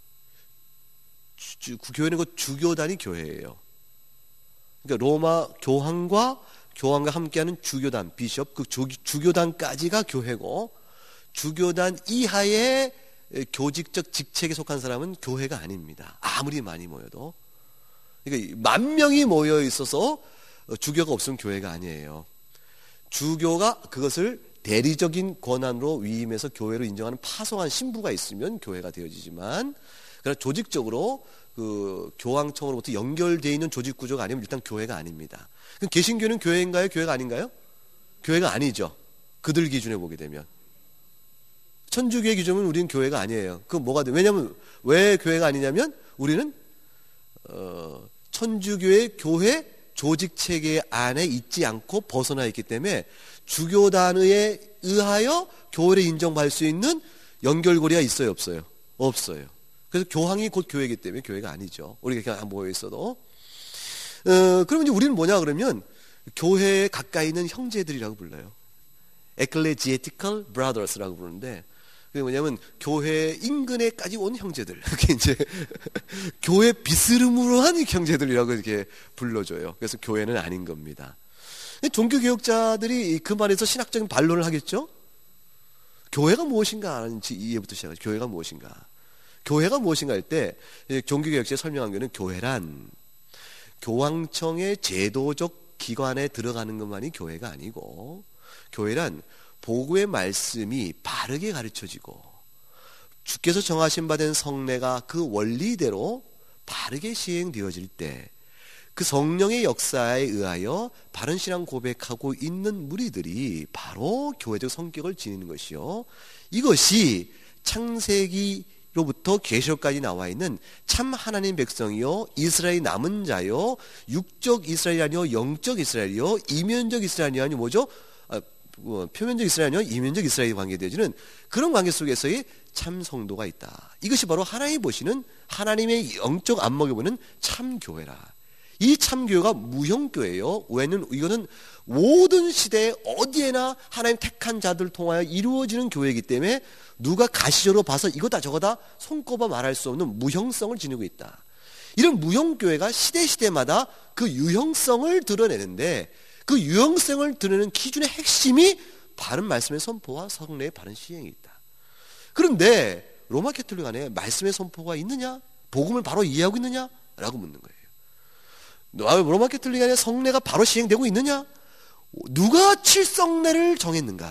주교단이 교회예요. 그러니까 로마 교황과 함께하는 주교단, 비숍, 그 주교단까지가 교회고 주교단 이하의 교직적 직책에 속한 사람은 교회가 아닙니다. 아무리 많이 모여도. 그러니까 만 명이 모여 있어서 주교가 없으면 교회가 아니에요. 주교가 그것을 대리적인 권한으로 위임해서 교회로 인정하는 파송한 신부가 있으면 교회가 되어지지만, 그러나 조직적으로 그 교황청으로부터 연결되어 있는 조직 구조가 아니면 일단 교회가 아닙니다. 그럼 개신교는 교회인가요? 교회가 아닌가요? 교회가 아니죠. 그들 기준에 보게 되면. 천주교의 기준은 우리는 교회가 아니에요. 그건 뭐가 돼? 왜냐하면 왜 교회가 아니냐면 우리는 천주교의 교회 조직 체계 안에 있지 않고 벗어나 있기 때문에 주교단에 의하여 교회를 인정받을 수 있는 연결고리가 있어요, 없어요? 없어요. 그래서 교황이 곧 교회이기 때문에 교회가 아니죠. 우리가 그냥 모여 있어도. 그러면 이제 우리는 뭐냐 그러면 교회에 가까이 있는 형제들이라고 불러요. Ecclesiastical Brothers라고 부르는데, 그게 뭐냐면 교회 인근에까지 온 형제들, 그게 이제 교회 비스름으로 한 형제들이라고 이렇게 불러줘요. 그래서 교회는 아닌 겁니다. 종교개혁자들이 그 말에서 신학적인 반론을 하겠죠. 교회가 무엇인가 하는 이해부터 시작하죠. 교회가 무엇인가? 교회가 무엇인가 할 때 종교개혁자가 설명한 거는 교회란 교황청의 제도적 기관에 들어가는 것만이 교회가 아니고, 교회란 복음의 말씀이 바르게 가르쳐지고 주께서 정하신 바 된 성례가 그 원리대로 바르게 시행되어질 때 그 성령의 역사에 의하여 바른 신앙 고백하고 있는 무리들이 바로 교회적 성격을 지니는 것이요, 이것이 창세기로부터 계시록까지 나와 있는 참 하나님 백성이요, 이스라엘 남은 자요, 육적 이스라엘이 아니요 영적 이스라엘이요, 이면적 이스라엘이 아니요 뭐죠? 표면적 이스라엘이 아니요 이면적 이스라엘이 관계되어지는 그런 관계 속에서의 참 성도가 있다. 이것이 바로 하나님이 보시는, 하나님의 영적 안목에 보는 참 교회라. 이 참교회가 무형교회예요. 왜냐면 이거는 모든 시대에 어디에나 하나님 택한 자들을 통하여 이루어지는 교회이기 때문에 누가 가시적으로 봐서 이거다 저거다 손꼽아 말할 수 없는 무형성을 지니고 있다. 이런 무형교회가 시대마다 그 유형성을 드러내는데, 그 유형성을 드러내는 기준의 핵심이 바른 말씀의 선포와 성례의 바른 시행이 있다. 그런데 로마 캐톨릭 안에 말씀의 선포가 있느냐? 복음을 바로 이해하고 있느냐? 라고 묻는 거예요. 로마 캐톨릭 안에 성례가 바로 시행되고 있느냐? 누가 칠성례를 정했는가?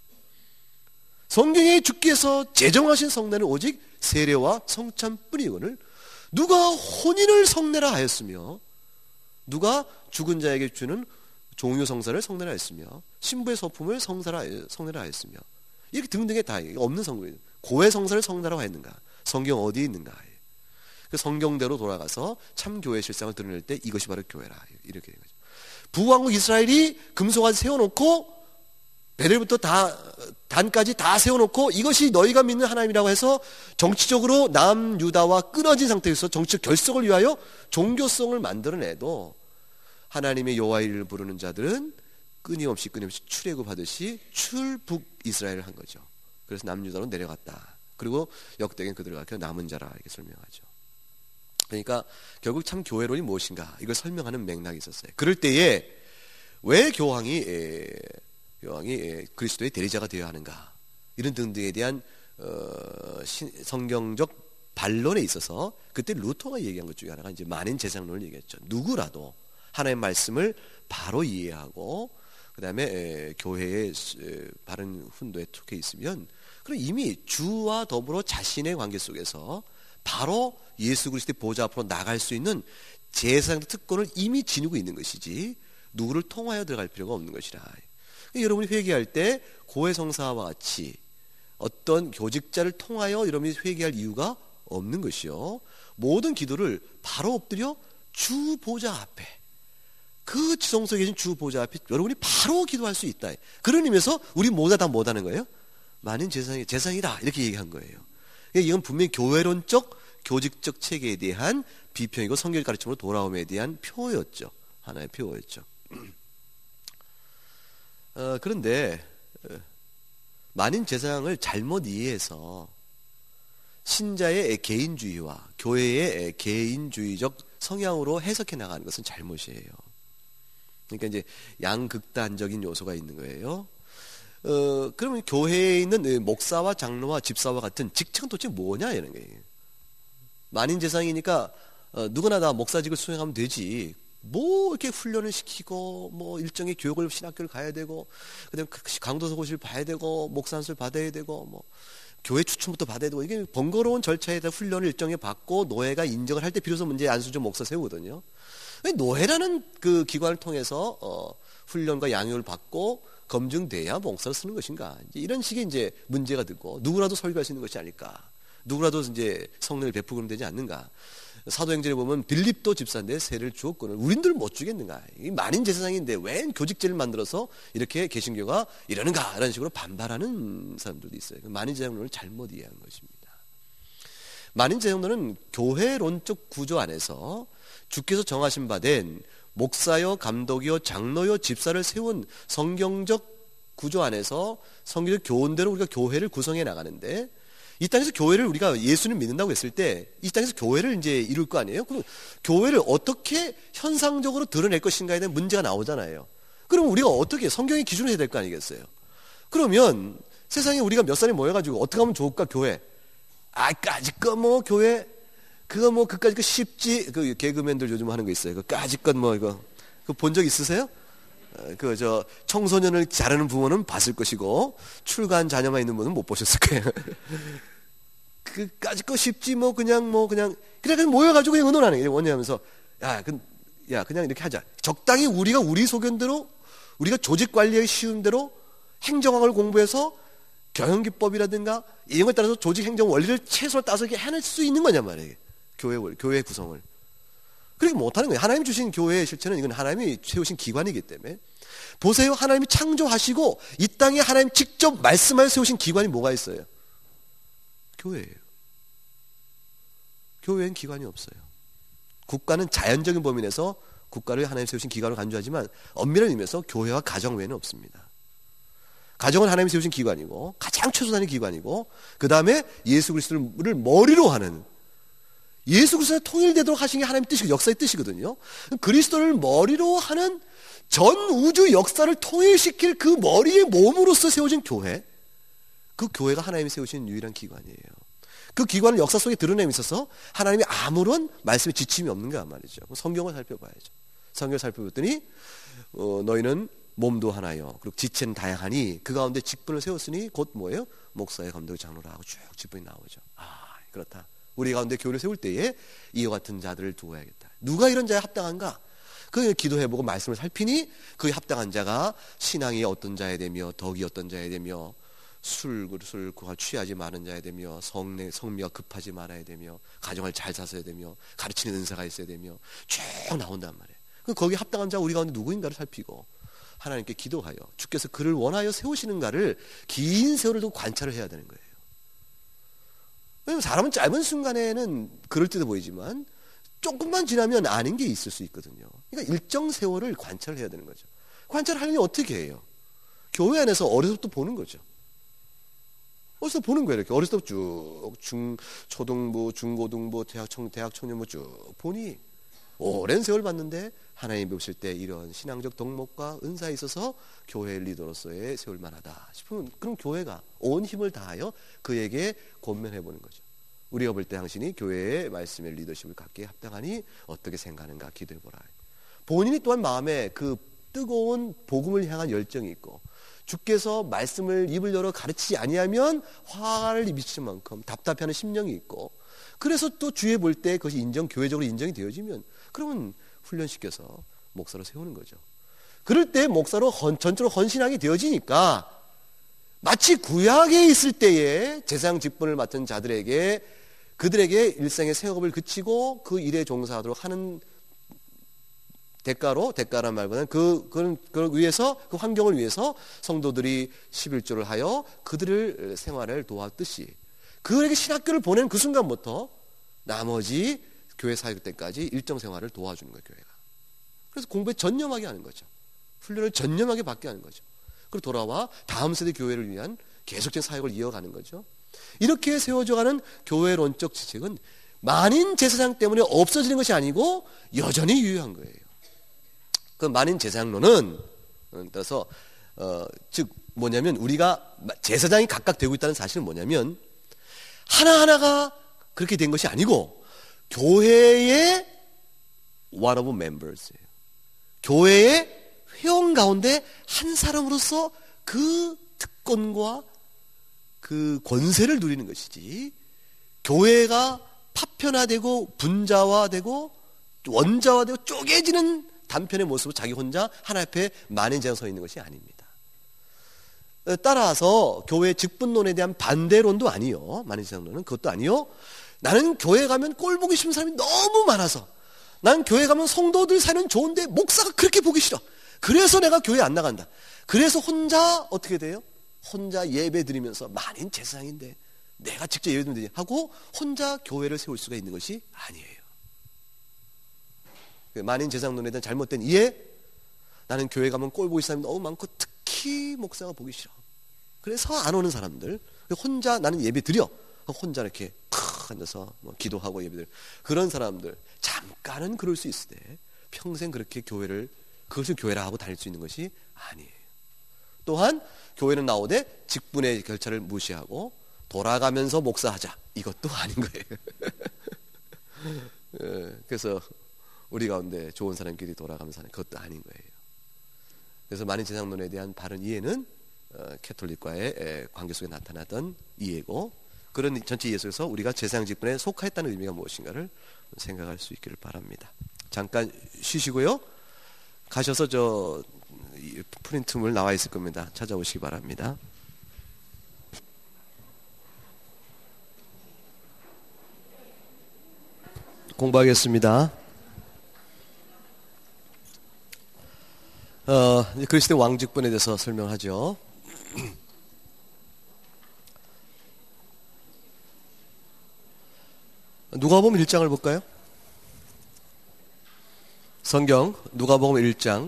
성경에 주께서 제정하신 성례는 오직 세례와 성찬뿐이거늘 누가 혼인을 성례라 하였으며, 누가 죽은 자에게 주는 종유성사를 성례라 하였으며, 신부의 소품을 성례라 하였으며, 이렇게 등등의 다 없는 성경이에요. 고해 성사를 성례라고 했는가? 성경 어디에 있는가? 그 성경대로 돌아가서 참 교회의 실상을 드러낼 때 이것이 바로 교회라, 이렇게 된 거죠. 부왕국 이스라엘이 금송아지 세워놓고 베델부터 단까지 다 세워놓고 이것이 너희가 믿는 하나님이라고 해서 정치적으로 남유다와 끊어진 상태에서 정치적 결속을 위하여 종교성을 만들어내도 하나님의 여호와의 이름을 부르는 자들은 끊임없이 출애굽하듯이 출북 이스라엘을 한 거죠. 그래서 남유다로 내려갔다. 그리고 역대기는 그들을 가르쳐 남은 자라 이렇게 설명하죠. 그러니까 결국 참 교회론이 무엇인가 이걸 설명하는 맥락이 있었어요. 그럴 때에 왜 교황이 그리스도의 대리자가 되어야 하는가, 이런 등등에 대한 성경적 반론에 있어서 그때 루터가 얘기한 것 중에 하나가 이제 만인 제사장론을 얘기했죠. 누구라도 하나님의 말씀을 바로 이해하고 그 다음에 교회의 바른 훈도에 속해 있으면 그럼 이미 주와 더불어 자신의 관계 속에서 바로 예수 그리스도의 보좌 앞으로 나갈 수 있는 제사장 특권을 이미 지니고 있는 것이지 누구를 통하여 들어갈 필요가 없는 것이라. 여러분이 회개할 때 고해성사와 같이 어떤 교직자를 통하여 여러분이 회개할 이유가 없는 것이요, 모든 기도를 바로 엎드려 주 보좌 앞에, 그 지성소에 계신 주 보좌 앞에 여러분이 바로 기도할 수 있다. 그런 의미에서 우리 모두 다 못하는 거예요? 만인 제사장이다 이렇게 얘기한 거예요. 이건 분명히 교회론적 교직적 체계에 대한 비평이고 성경 가르침으로 돌아옴에 대한 표였죠. 하나의 표였죠. 그런데 만인 제사장을 잘못 이해해서 신자의 개인주의와 교회의 개인주의적 성향으로 해석해 나가는 것은 잘못이에요. 그러니까 이제 양극단적인 요소가 있는 거예요. 그러면 교회에 있는 목사와 장로와 집사와 같은 직책은 도대체 뭐냐 이런 거예요. 만인 제사장이니까 누구나 다 목사직을 수행하면 되지. 뭐 이렇게 훈련을 시키고 뭐 일정의 교육을 신학교를 가야 되고 그다음에 강도서고시를 봐야 되고 목사안수를 받아야 되고 뭐 교회 추천부터 받아야 되고 이게 번거로운 절차에 대한 훈련을 일정에 받고 노회가 인정을 할 때 비로소 문제 안수조 목사 세우거든요. 노회라는 그 기관을 통해서 훈련과 양육을 받고 검증돼야 목사를 쓰는 것인가? 이런 식의 이제 문제가 되고 누구라도 설교할 수 있는 것이 아닐까? 누구라도 이제 성례를 베푸고는 되지 않는가? 사도행전에 보면 빌립도 집사인데 세를 주었거늘 우린들 못 주겠는가? 이 만인 제사장인데 웬 교직제를 만들어서 이렇게 개신교가 이러는가? 이런 식으로 반발하는 사람들도 있어요. 만인 제사장론을 잘못 이해한 것입니다. 만인 제사장론은 교회론적 구조 안에서 주께서 정하신 바 된 목사요, 감독이요, 장로요, 집사를 세운 성경적 구조 안에서 성경적 교훈대로 우리가 교회를 구성해 나가는데, 이 땅에서 교회를 우리가 예수를 믿는다고 했을 때 이 땅에서 교회를 이제 이룰 거 아니에요? 그럼 교회를 어떻게 현상적으로 드러낼 것인가에 대한 문제가 나오잖아요. 그럼 우리가 어떻게 성경의 기준을 해야 될 거 아니겠어요? 그러면 세상에 우리가 몇 사람이 모여가지고 어떻게 하면 좋을까? 교회. 까짓것 뭐 교회 그거 뭐 그까짓 거 쉽지. 그 개그맨들 요즘 하는 거 있어요. 그 까짓것 뭐 이거 그 본 적 있으세요? 그 저 청소년을 자르는 부모는 봤을 것이고 출가한 자녀만 있는 분은 못 보셨을 거예요. 그까짓 거 쉽지 뭐 그냥 그냥 모여가지고 그냥 의논하는 게 뭐냐면서 야 그냥 이렇게 하자. 적당히 우리가 우리 소견대로 우리가 조직 관리하기 쉬운 대로 행정학을 공부해서 경영기법이라든가 이런 것에 따라서 조직 행정 원리를 최소한 따서 이렇게 해낼 수 있는 거냔 말이에요. 교회 구성을. 그렇게 못하는 거예요. 하나님 주신 교회의 실체는 이건 하나님이 세우신 기관이기 때문에. 보세요. 하나님이 창조하시고 이 땅에 하나님 직접 말씀하여 세우신 기관이 뭐가 있어요? 교회예요. 교회엔 기관이 없어요. 국가는 자연적인 범위 내에서 국가를 하나님 세우신 기관으로 간주하지만 엄밀한 의미에서 교회와 가정 외에는 없습니다. 가정은 하나님이 세우신 기관이고 가장 최소한의 기관이고 그 다음에 예수 그리스도를 머리로 하는 예수 그리스도가 통일되도록 하신 게 하나님의 뜻이고 역사의 뜻이거든요. 그리스도를 머리로 하는 전 우주 역사를 통일시킬 그 머리의 몸으로서 세워진 교회, 그 교회가 하나님이 세우신 유일한 기관이에요. 그 기관을 역사 속에 드러내에 있어서 하나님이 아무런 말씀에 지침이 없는가 말이죠. 성경을 살펴봐야죠. 성경을 살펴봤더니 너희는 몸도 하나요. 그리고 지체는 다양하니 그 가운데 직분을 세웠으니 곧 뭐예요? 목사의 감독 장로라 하고 쭉 직분이 나오죠. 그렇다. 우리 가운데 교회를 세울 때에 이와 같은 자들을 두어야겠다. 누가 이런 자에 합당한가? 그 기도해보고 말씀을 살피니 그에 합당한 자가 신앙이 어떤 자에 되며 덕이 어떤 자에 되며 술을 취하지 마는 자에 되며 성미가 급하지 말아야 되며 가정을 잘 사서야 되며 가르치는 은사가 있어야 되며 쭉 나온단 말이에요. 그럼 거기에 합당한 자가 우리 가운데 누구인가를 살피고 하나님께 기도하여 주께서 그를 원하여 세우시는가를 긴 세월을 두고 관찰을 해야 되는 거예요. 왜냐하면 사람은 짧은 순간에는 그럴듯해 보이지만 조금만 지나면 아는 게 있을 수 있거든요. 그러니까 일정 세월을 관찰을 해야 되는 거죠. 관찰하려면 어떻게 해요? 교회 안에서 어려서 또 보는 거죠. 어디서 보는 거예요. 이렇게 어렸을 때 쭉 초등부, 중고등부, 대학 청년부 쭉 보니 오랜 세월 봤는데 하나님 배우실 때 이런 신앙적 덕목과 은사에 있어서 교회 리더로서의 세울 만하다 싶으면 그럼 교회가 온 힘을 다하여 그에게 권면해 보는 거죠. 우리가 볼 때 당신이 교회의 말씀의 리더십을 갖기에 합당하니 어떻게 생각하는가 기도해 보라. 본인이 또한 마음에 그 뜨거운 복음을 향한 열정이 있고 주께서 말씀을 입을 열어 가르치지 아니하면 화를 입히실 만큼 답답해하는 심령이 있고 그래서 또 주위에 볼 때 그것이 교회적으로 인정이 되어지면 그러면 훈련시켜서 목사로 세우는 거죠. 그럴 때 목사로 전적으로 헌신하게 되어지니까 마치 구약에 있을 때에 제사장 직분을 맡은 자들에게 그들에게 일생의 세업을 그치고 그 일에 종사하도록 하는 대가란 말보다는 그걸 위해서 그 환경을 위해서 성도들이 11조를 하여 그들을 생활을 도왔듯이 그들에게 신학교를 보낸 그 순간부터 나머지 교회 사역 때까지 일정 생활을 도와주는 거예요. 교회가. 그래서 공부에 전념하게 하는 거죠. 훈련을 전념하게 받게 하는 거죠. 그리고 돌아와 다음 세대 교회를 위한 계속적인 사역을 이어가는 거죠. 이렇게 세워져가는 교회론적 지책은 만인 제사장 때문에 없어지는 것이 아니고 여전히 유효한 거예요. 그 만인 제사장론은 따라서 즉 뭐냐면 우리가 제사장이 각각 되고 있다는 사실은 뭐냐면 하나하나가 그렇게 된 것이 아니고 교회의 one of members예요. 교회의 회원 가운데 한 사람으로서 그 특권과 그 권세를 누리는 것이지 교회가 파편화되고 분자화되고 원자화되고 쪼개지는 단편의 모습으로 자기 혼자 하나 앞에 만인 제사장 서 있는 것이 아닙니다. 따라서 교회 직분론에 대한 반대론도 아니요. 만인 제사장론은 그것도 아니요. 나는 교회 가면 꼴 보기 싫은 사람이 너무 많아서 난 교회 가면 성도들 사는 좋은데 목사가 그렇게 보기 싫어. 그래서 내가 교회 안 나간다. 그래서 혼자 어떻게 돼요? 혼자 예배 드리면서 만인 제사장인데 내가 직접 예배 드리면 되지 하고 혼자 교회를 세울 수가 있는 것이 아니에요. 만인 제사장론에 대한 잘못된 이해, 나는 교회 가면 꼴 보기 싫은 사람이 너무 많고 특히 특히 목사가 보기 싫어. 그래서 안 오는 사람들, 혼자 나는 예배 드려. 혼자 이렇게 앉아서 기도하고 예배 드려. 그런 사람들 잠깐은 그럴 수 있을 때 평생 그렇게 그것을 교회라 하고 다닐 수 있는 것이 아니에요. 또한 교회는 나오되 직분의 결차를 무시하고 돌아가면서 목사하자, 이것도 아닌 거예요. 그래서 우리 가운데 좋은 사람끼리 돌아가면서 하는 그것도 아닌 거예요. 그래서 만인제장론에 대한 바른 이해는 캐톨릭과의 관계 속에 나타나던 이해고, 그런 전체 이해 속에서 우리가 제사장 직분에 속하였다는 의미가 무엇인가를 생각할 수 있기를 바랍니다. 잠깐 쉬시고요. 가셔서 저 프린트물 나와 있을 겁니다. 찾아오시기 바랍니다. 공부하겠습니다. 그리스도의 왕직분에 대해서 설명하죠. 누가복음 1장을 볼까요? 성경 누가복음 1장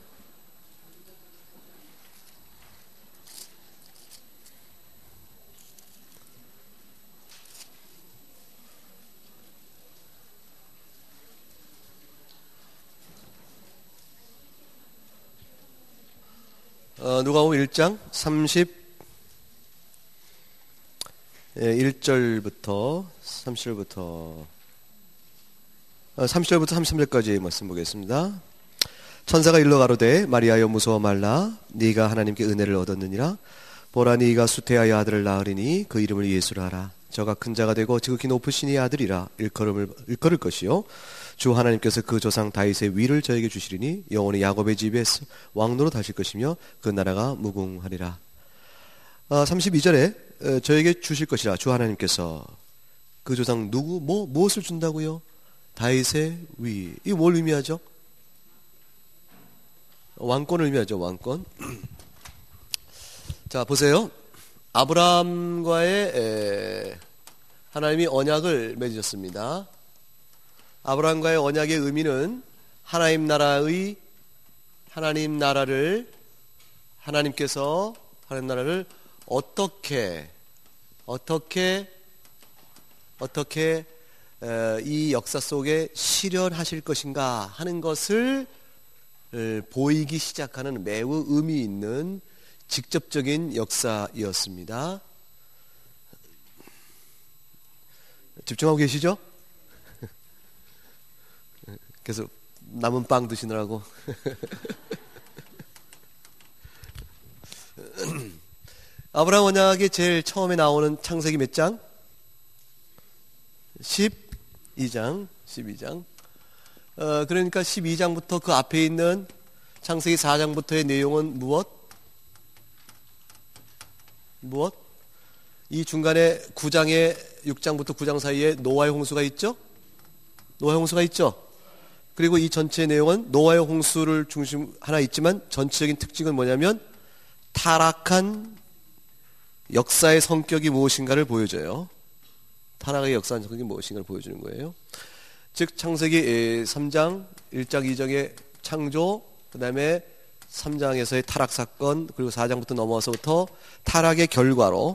누가복음 1장 31절부터 33절까지 말씀 보겠습니다. 천사가 일러 가로되 마리아여 무서워 말라, 네가 하나님께 은혜를 얻었느니라. 보라, 네가 수태하여 아들을 낳으리니 그 이름을 예수라 하라. 저가 큰 자가 되고 지극히 높으신 이의 아들이라. 일컬을 것이요 주 하나님께서 그 조상 다윗의 위를 저에게 주시리니 영원히 야곱의 집에서 왕노로 다실 것이며 그 나라가 무궁하리라. 32절에 저에게 주실 것이라. 주 하나님께서 그 조상 무엇을 준다고요? 다윗의 위. 이게 뭘 의미하죠? 왕권을 의미하죠. 왕권. 자, 보세요. 아브라함과의 하나님이 언약을 맺으셨습니다. 아브라함과의 언약의 의미는 하나님 나라를 어떻게 이 역사 속에 실현하실 것인가 하는 것을 보이기 시작하는 매우 의미 있는 직접적인 역사이었습니다. 집중하고 계시죠? 그래서 남은 빵 드시느라고. 아브라함 언약이 제일 처음에 나오는 창세기 몇 장? 12장. 그러니까 12장부터 그 앞에 있는 창세기 4장부터의 내용은 무엇? 이 중간에 9장에 6장부터 9장 사이에 노아의 홍수가 있죠? 그리고 이 전체 내용은 노아의 홍수를 중심 하나 있지만 전체적인 특징은 뭐냐면 타락한 역사의 성격이 무엇인가를 보여줘요. 타락의 역사의 성격이 무엇인가를 보여주는 거예요. 즉 창세기 3장 1장 2장의 창조, 그 다음에 3장에서의 타락 사건, 그리고 4장부터 넘어와서부터 타락의 결과로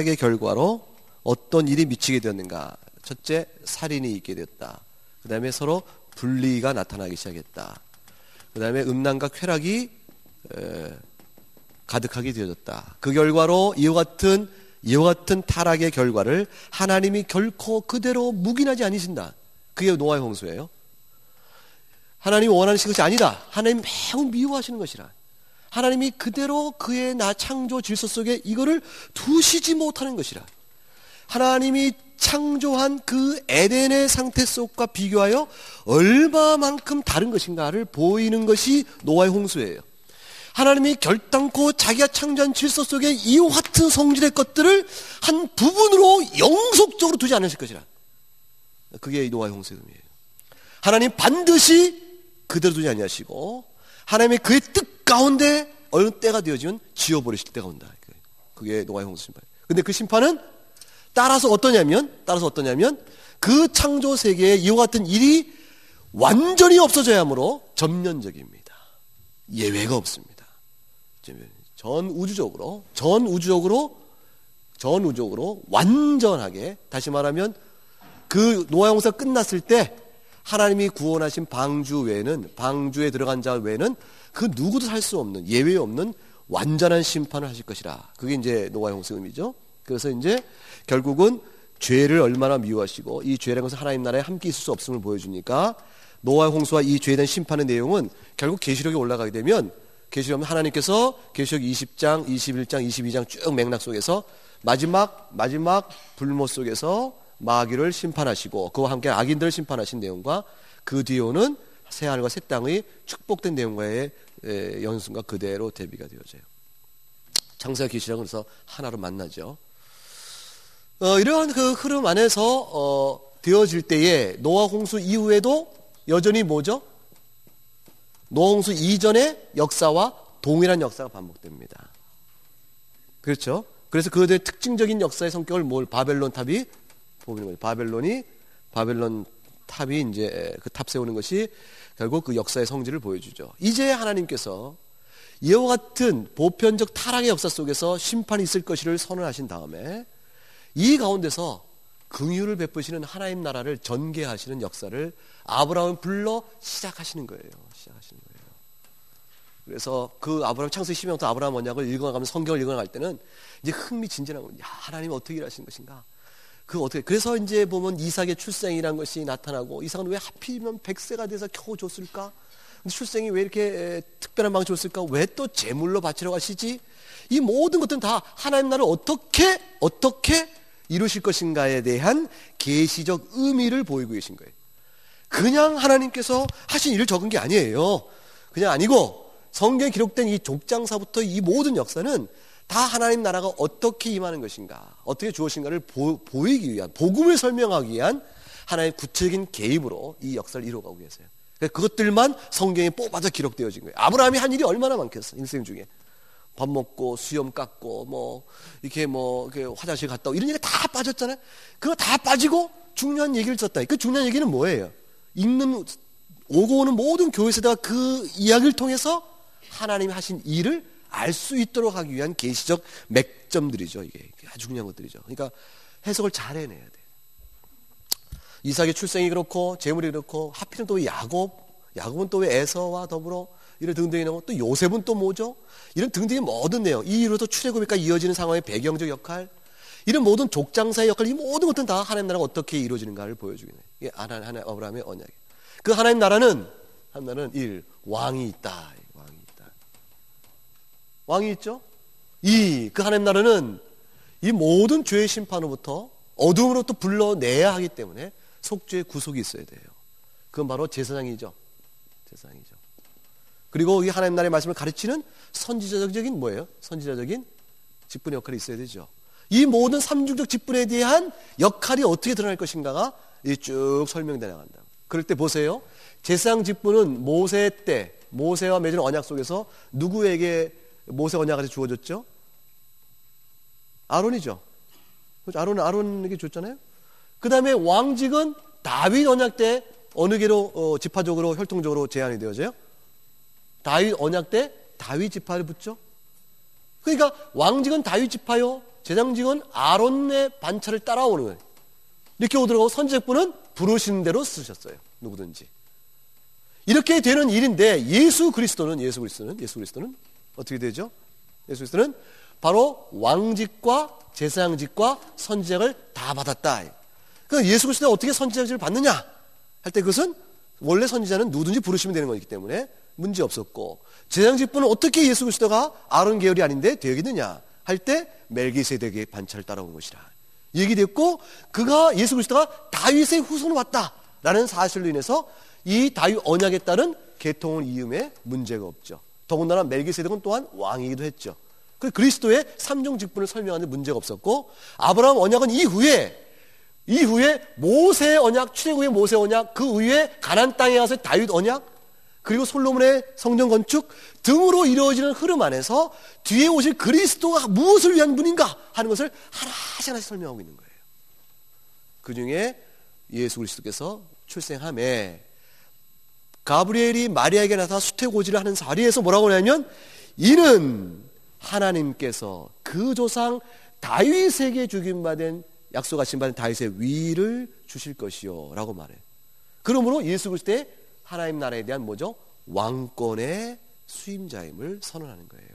어떤 일이 미치게 되었는가. 첫째, 살인이 있게 되었다. 그 다음에 서로 분리가 나타나기 시작했다. 그 다음에 음란과 쾌락이 가득하게 되어졌다. 그 결과로 이와 같은 타락의 결과를 하나님이 결코 그대로 묵인하지 않으신다. 그게 노아의 홍수예요. 하나님이 원하는 것이 아니다. 하나님 매우 미워하시는 것이라. 하나님이 그대로 그의 창조 질서 속에 이거를 두시지 못하는 것이라. 하나님이 창조한 그 에덴의 상태 속과 비교하여 얼마만큼 다른 것인가를 보이는 것이 노아의 홍수예요. 하나님이 결단코 자기가 창조한 질서 속에 이와 같은 성질의 것들을 한 부분으로 영속적으로 두지 않으실 것이라. 그게 노아의 홍수의 의미예요. 하나님 반드시 그대로 두지 아니하시고 하나님의 그의 뜻 가운데 어느 때가 되어지면 지워버리실 때가 온다. 그게 노아의 홍수 심판. 근데 그 심판은 따라서 어떠냐면 그 창조 세계에 이와 같은 일이 완전히 없어져야 하므로 전면적입니다. 예외가 없습니다. 전 우주적으로 완전하게, 다시 말하면 그 노아 홍수가 끝났을 때 하나님이 구원하신 방주에 들어간 자 외에는 그 누구도 살 수 없는, 예외 없는 완전한 심판을 하실 것이라. 그게 이제 노아의 홍수 의미죠. 그래서 이제 결국은 죄를 얼마나 미워하시고 이 죄라는 것은 하나님 나라에 함께 있을 수 없음을 보여주니까, 노아의 홍수와 이 죄에 대한 심판의 내용은 결국 계시록에 올라가게 되면, 계시록은 하나님께서 계시록 20장, 21장, 22장 쭉 맥락 속에서 마지막 불못 속에서 마귀를 심판하시고 그와 함께 악인들을 심판하신 내용과, 그 뒤에 오는 새하늘과 새 땅의 축복된 내용과의 연순과 그대로 대비가 되어져요. 창세와 계시록은 그래서 하나로 만나죠. 이러한 그 흐름 안에서 되어질 때에 노아 홍수 이후에도 여전히 뭐죠? 노아 홍수 이전의 역사와 동일한 역사가 반복됩니다. 그렇죠? 그래서 그들의 특징적인 역사의 성격을 바벨론 탑이 보이는 거예요. 바벨론 탑이 이제 그 탑 세우는 것이 결국 그 역사의 성질을 보여주죠. 이제 하나님께서 이와 같은 보편적 타락의 역사 속에서 심판이 있을 것을 선언하신 다음에 이 가운데서 긍휼을 베푸시는 하나님 나라를 전개하시는 역사를 아브라함을 불러 시작하시는 거예요. 그래서 그 아브라함 창세기 12장부터 아브라함 언약을 읽어가면, 성경을 읽어갈 때는 이제 흥미진진한 거예요. 하나님이 어떻게 일하시는 것인가? 그래서 이제 보면 이삭의 출생이라는 것이 나타나고, 이삭은 왜 하필이면 100세가 돼서 겨우 줬을까? 출생이 왜 이렇게 특별한 방식으로 줬을까? 왜 또 제물로 바치러 가시지? 이 모든 것들은 다 하나님 나라를 어떻게 이루실 것인가에 대한 계시적 의미를 보이고 계신 거예요. 그냥 하나님께서 하신 일을 적은 게 아니에요. 그냥 아니고 성경에 기록된 이 족장사부터 이 모든 역사는 다 하나님 나라가 어떻게 임하는 것인가, 어떻게 주어진가를 보이기 위한, 복음을 설명하기 위한 하나님의 구체적인 개입으로 이 역사를 이루어가고 계세요. 그것들만 성경에 뽑아서 기록되어진 거예요. 아브라함이 한 일이 얼마나 많겠어, 인생 중에. 밥 먹고 수염 깎고 이렇게 화장실 갔다 오고 이런 얘기가 다 빠졌잖아요. 그거 다 빠지고 중요한 얘기를 썼다. 그 중요한 얘기는 뭐예요? 오고 오는 모든 교회 세대가 그 이야기를 통해서 하나님이 하신 일을 알 수 있도록 하기 위한 계시적 맥점들이죠. 이게 아주 중요한 것들이죠. 그러니까 해석을 잘 해내야 돼. 이삭의 출생이 그렇고 재물이 그렇고, 하필은 또 야곱은 또 왜 에서와 더불어 이런 등등이 나오고, 또 요셉은 또 뭐죠? 이런 등등이 모든 내용, 이 이후로 또 출애굽까지 이어지는 상황의 배경적 역할, 이런 모든 족장사의 역할, 이 모든 것들은 다 하나님 나라가 어떻게 이루어지는가를 보여주겠네. 이게 하나님 아브라함의 언약이에요. 그 하나님 나라는 왕이 있다. 왕이 있죠? 그 하나님 나라는 이 모든 죄의 심판으로부터 어둠으로부터 불러내야 하기 때문에 속죄의 구속이 있어야 돼요. 그건 바로 제사장이죠. 그리고 이 하나님 나라의 말씀을 가르치는 선지자적인 뭐예요? 선지자적인 직분의 역할이 있어야 되죠. 이 모든 삼중적 직분에 대한 역할이 어떻게 드러날 것인가가 쭉 설명되어 나간다. 그럴 때 보세요. 제사장 직분은 모세와 맺은 언약 속에서 누구에게 모세 언약이 주어졌죠? 아론이죠. 아론에게 줬잖아요. 그 다음에 왕직은 다윗 언약 때 어느 개로 지파적으로 혈통적으로 제한이 되어져요? 다윗 언약 때 다윗 지파를 붙죠. 그러니까 왕직은 다윗 지파요, 제사장직은 아론의 반차를 따라오는 거예요. 이렇게 오더라고. 선지자분은 부르시는 대로 쓰셨어요. 누구든지. 이렇게 되는 일인데, 예수 그리스도는 어떻게 되죠? 예수 그리스도는 바로 왕직과 제사장직과 선지자를 다 받았다. 그러니까 예수 그리스도가 어떻게 선지자직을 받느냐 할 때, 그것은 원래 선지자는 누구든지 부르시면 되는 거기 때문에 문제 없었고, 제사장직분은 어떻게 예수 그리스도가 아론 계열이 아닌데 되겠느냐 할 때 멜기세덱의 반차를 따라온 것이라 얘기됐고, 예수 그리스도가 다윗의 후손으로 왔다라는 사실로 인해서 이 다윗 언약에 따른 계통을 이음에 문제가 없죠. 더군다나 멜기세덱은 또한 왕이기도 했죠. 그리스도의 삼중 직분을 설명하는 문제가 없었고, 아브라함 언약은 이후에 모세 언약, 출애굽의 모세 언약, 그 이후에 가나안 땅에 가서 다윗 언약, 그리고 솔로몬의 성전 건축 등으로 이루어지는 흐름 안에서 뒤에 오실 그리스도가 무엇을 위한 분인가 하는 것을 하나씩 설명하고 있는 거예요. 그 중에 예수 그리스도께서 출생함에 가브리엘이 마리아에게 나타나 수태고지를 하는 자리에서 뭐라고 하냐면, 이는 하나님께서 그 조상 다윗에게 주김받은 약속하신 받은 다윗의 위를 주실 것이요 라고 말해요. 그러므로 예수 그리스도의 하나님 나라에 대한 뭐죠? 왕권의 수임자임을 선언하는 거예요.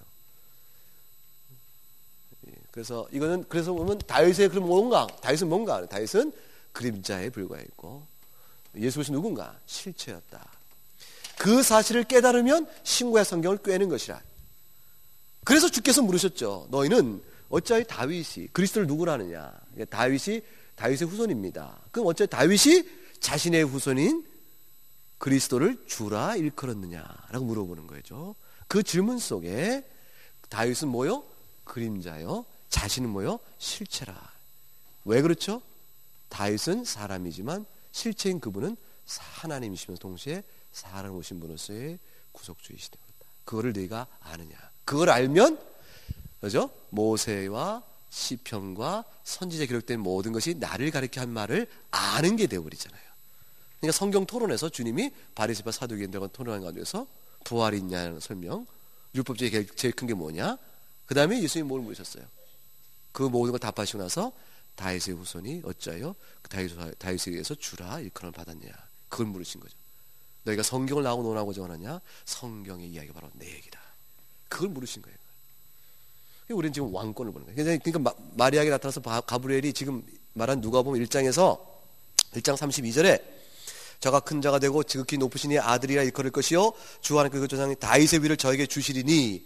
그래서 이거는 그래서 보면 다윗의 그럼 뭔가? 다윗은 뭔가? 다윗은 그림자에 불과했고 예수 그리스도 누군가? 실체였다. 그 사실을 깨달으면 신구약 성경을 꿰는 것이라. 그래서 주께서 물으셨죠. 너희는 어찌하여 다윗이 그리스도를 누구라 하느냐? 다윗이 다윗의 후손입니다. 그럼 어찌하여 다윗이 자신의 후손인 그리스도를 주라 일컬었느냐라고 물어보는 거죠. 그 질문 속에 다윗은 뭐요? 그림자요. 자신은 뭐요? 실체라. 왜 그렇죠? 다윗은 사람이지만 실체인 그분은 하나님이시면서 동시에 사람 오신 분으로서의 구속주이시다. 그거를 너희가 아느냐? 그걸 알면 그죠? 모세와 시편과 선지자에 기록된 모든 것이 나를 가리켜 한 말을 아는 게 되어버리잖아요. 그러니까 성경 토론에서 주님이 바리새파 사두개인들과 토론한 가운데서 부활이 있냐는 설명, 율법 중에 제일 큰 게 뭐냐? 그 다음에 예수님이 뭘 물으셨어요? 그 모든 걸 답하시고 나서 다윗의 후손이 어찌하여 다윗에 의해서 주라 일컬음을 받았냐? 그걸 물으신 거죠. 너희가 성경을 나하고 논하고자 원하냐? 성경의 이야기가 바로 내 얘기다. 그걸 물으신 거예요. 우리는 지금 왕권을 보는 거예요. 그러니까 마리아에게 나타나서 가브리엘이 지금 말한 누가복음 1장 32절에 저가 큰 자가 되고 지극히 높으시니 아들이라 일컬을 것이요 주 하나님께 그 조상이 다윗의 위를 저에게 주시리니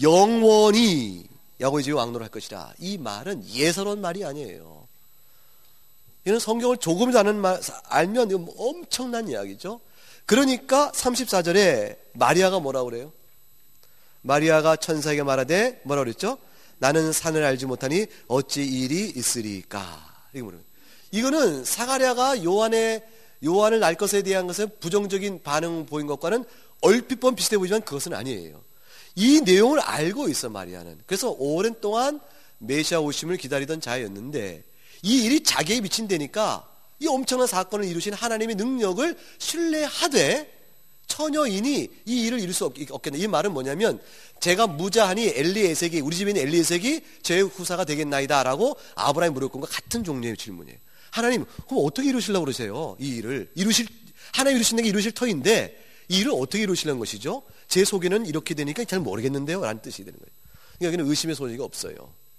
영원히 야곱의 집에 왕노를 할 것이라. 이 말은 예사로운 말이 아니에요. 이는 성경을 조금이라도 알면 이거 엄청난 이야기죠. 그러니까 34절에 마리아가 뭐라고 그래요? 마리아가 천사에게 말하되 뭐라고 그랬죠? 나는 산을 알지 못하니 어찌 이 일이 있으리까? 이거는 사가랴가 요한을 낳을 것에 대한 것은 부정적인 반응 보인 것과는 얼핏 보면 비슷해 보이지만 그것은 아니에요. 이 내용을 알고 있어 마리아는. 그래서 오랜 동안 메시아 오심을 기다리던 자였는데 이 일이 자기에 미친다니까 이 엄청난 사건을 이루신 하나님의 능력을 신뢰하되 처녀인이 이 일을 이룰 수 없겠네. 이 말은 뭐냐면 제가 무자하니 엘리에섹이 우리 집에 있는 엘리에섹이 제 후사가 되겠나이다 라고 아브라함이 물었던 것과 같은 종류의 질문이에요. 하나님 그럼 어떻게 이루시려고 그러세요? 이 일을 하나님 이루신다는 게 이루실 터인데 이 일을 어떻게 이루시려는 것이죠? 제 속에는 이렇게 되니까 잘 모르겠는데요 라는 뜻이 되는 거예요. 그러니까 여기는 의심의 소리가 없어요.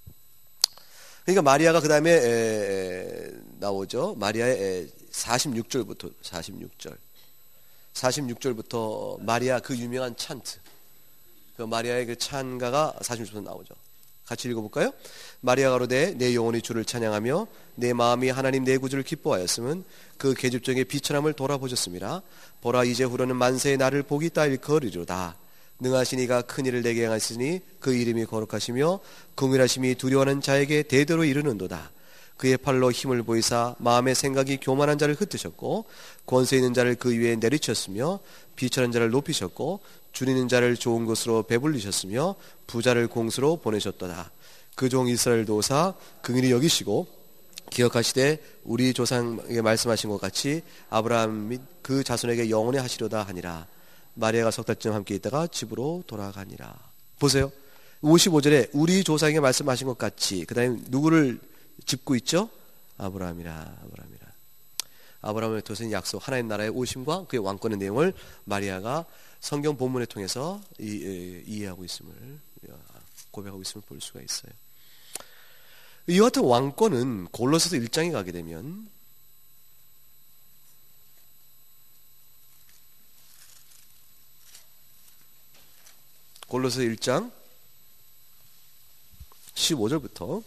그러니까 마리아가 그 다음에 나오죠. 마리아의 46절부터 마리아 그 유명한 찬트, 그 마리아의 그 찬가가 46절부터 나오죠. 같이 읽어볼까요? 마리아가 가로되 내 영혼이 주를 찬양하며 내 마음이 하나님 내 구주를 기뻐하였음은 그 계집종의 비천함을 돌아보셨습니다. 보라 이제후로는 만세의 나를 복이 있다 일컬으리로다. 능하신 이가 큰 일을 내게 행하시니 그 이름이 거룩하시며 긍휼하심이 두려워하는 자에게 대대로 이르는도다. 그의 팔로 힘을 보이사 마음의 생각이 교만한 자를 흩으셨고 권세 있는 자를 그 위에 내리쳤으며 비천한 자를 높이셨고 줄이는 자를 좋은 것으로 배불리셨으며 부자를 공수로 보내셨도다. 그 종 이스라엘 도사 긍휼히 여기시고 기억하시되 우리 조상에게 말씀하신 것 같이 아브라함 및 그 자손에게 영원히 하시려다 하니라. 마리아가 석 달쯤 함께 있다가 집으로 돌아가니라. 보세요. 55절에 우리 조상에게 말씀하신 것 같이 그 다음에 누구를 짚고 있죠? 아브라함이라. 아브라함의 도신 약속 하나님 나라의 오심과 그의 왕권의 내용을 마리아가 성경 본문을 통해서 이해하고 있음을 고백하고 있음을 볼 수가 있어요. 이와 같은 왕권은 골로새서 1장에 가게 되면 골로새서 1장 15절부터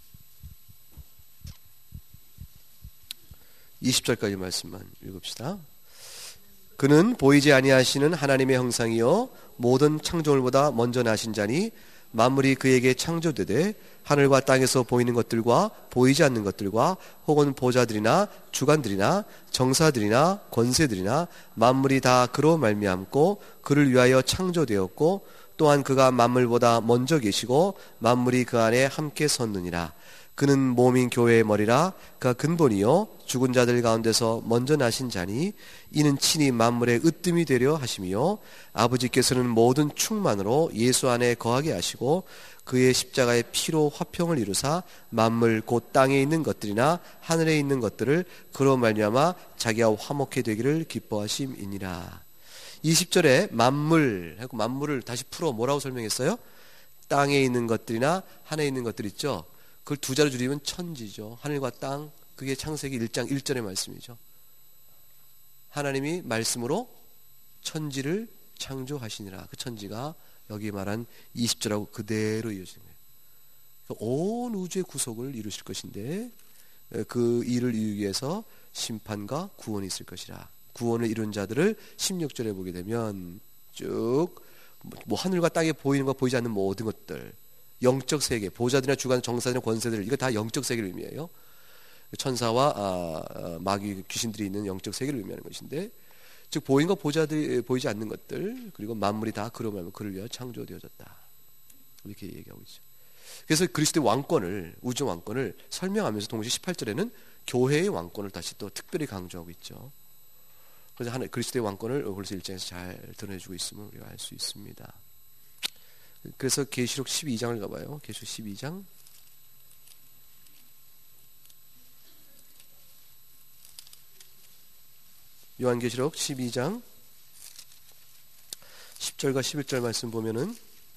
20절까지 말씀만 읽읍시다. 그는 보이지 아니하시는 하나님의 형상이요 모든 창조물보다 먼저 나신 자니 만물이 그에게 창조되되 하늘과 땅에서 보이는 것들과 보이지 않는 것들과 혹은 보좌들이나 주관들이나 정사들이나 권세들이나 만물이 다 그로 말미암고 그를 위하여 창조되었고 또한 그가 만물보다 먼저 계시고 만물이 그 안에 함께 섰느니라. 그는 몸인 교회의 머리라. 그가 근본이요 죽은 자들 가운데서 먼저 나신 자니 이는 친히 만물의 으뜸이 되려 하심이요 아버지께서는 모든 충만으로 예수 안에 거하게 하시고 그의 십자가의 피로 화평을 이루사 만물 곧 땅에 있는 것들이나 하늘에 있는 것들을 그로 말미암아 자기와 화목해 되기를 기뻐하심이니라. 20절에 만물 하고 만물을 다시 풀어 뭐라고 설명했어요? 땅에 있는 것들이나 하늘에 있는 것들 있죠. 그걸 두 자로 줄이면 천지죠. 하늘과 땅. 그게 창세기 1장 1절의 말씀이죠. 하나님이 말씀으로 천지를 창조하시니라. 그 천지가 여기 말한 20절하고 그대로 이어지는 거예요. 그러니까 온 우주의 구속을 이루실 것인데 그 일을 이루기 위해서 심판과 구원이 있을 것이라. 구원을 이룬 자들을 16절에 보게 되면 쭉 뭐 하늘과 땅에 보이는 것 보이지 않는 모든 것들, 영적 세계, 보좌들이나 주관 정사들이나 권세들, 이거 다 영적 세계를 의미해요. 천사와 마귀 귀신들이 있는 영적 세계를 의미하는 것인데, 즉 보이는 것 보좌들이 보이지 않는 것들, 그리고 만물이 다 그로 말하면 그를 위하여 창조되어졌다, 이렇게 얘기하고 있죠. 그래서 그리스도의 왕권을, 우주 왕권을 설명하면서 동시에 18절에는 교회의 왕권을 다시 또 특별히 강조하고 있죠. 그래서 그리스도의 왕권을 벌써 1장에서 잘 드러내주고 있음을 우리가 알 수 있습니다. 그래서 계시록 12장을 가봐요. 계시록 12장. 요한계시록 12장 10절과 11절 말씀 보면은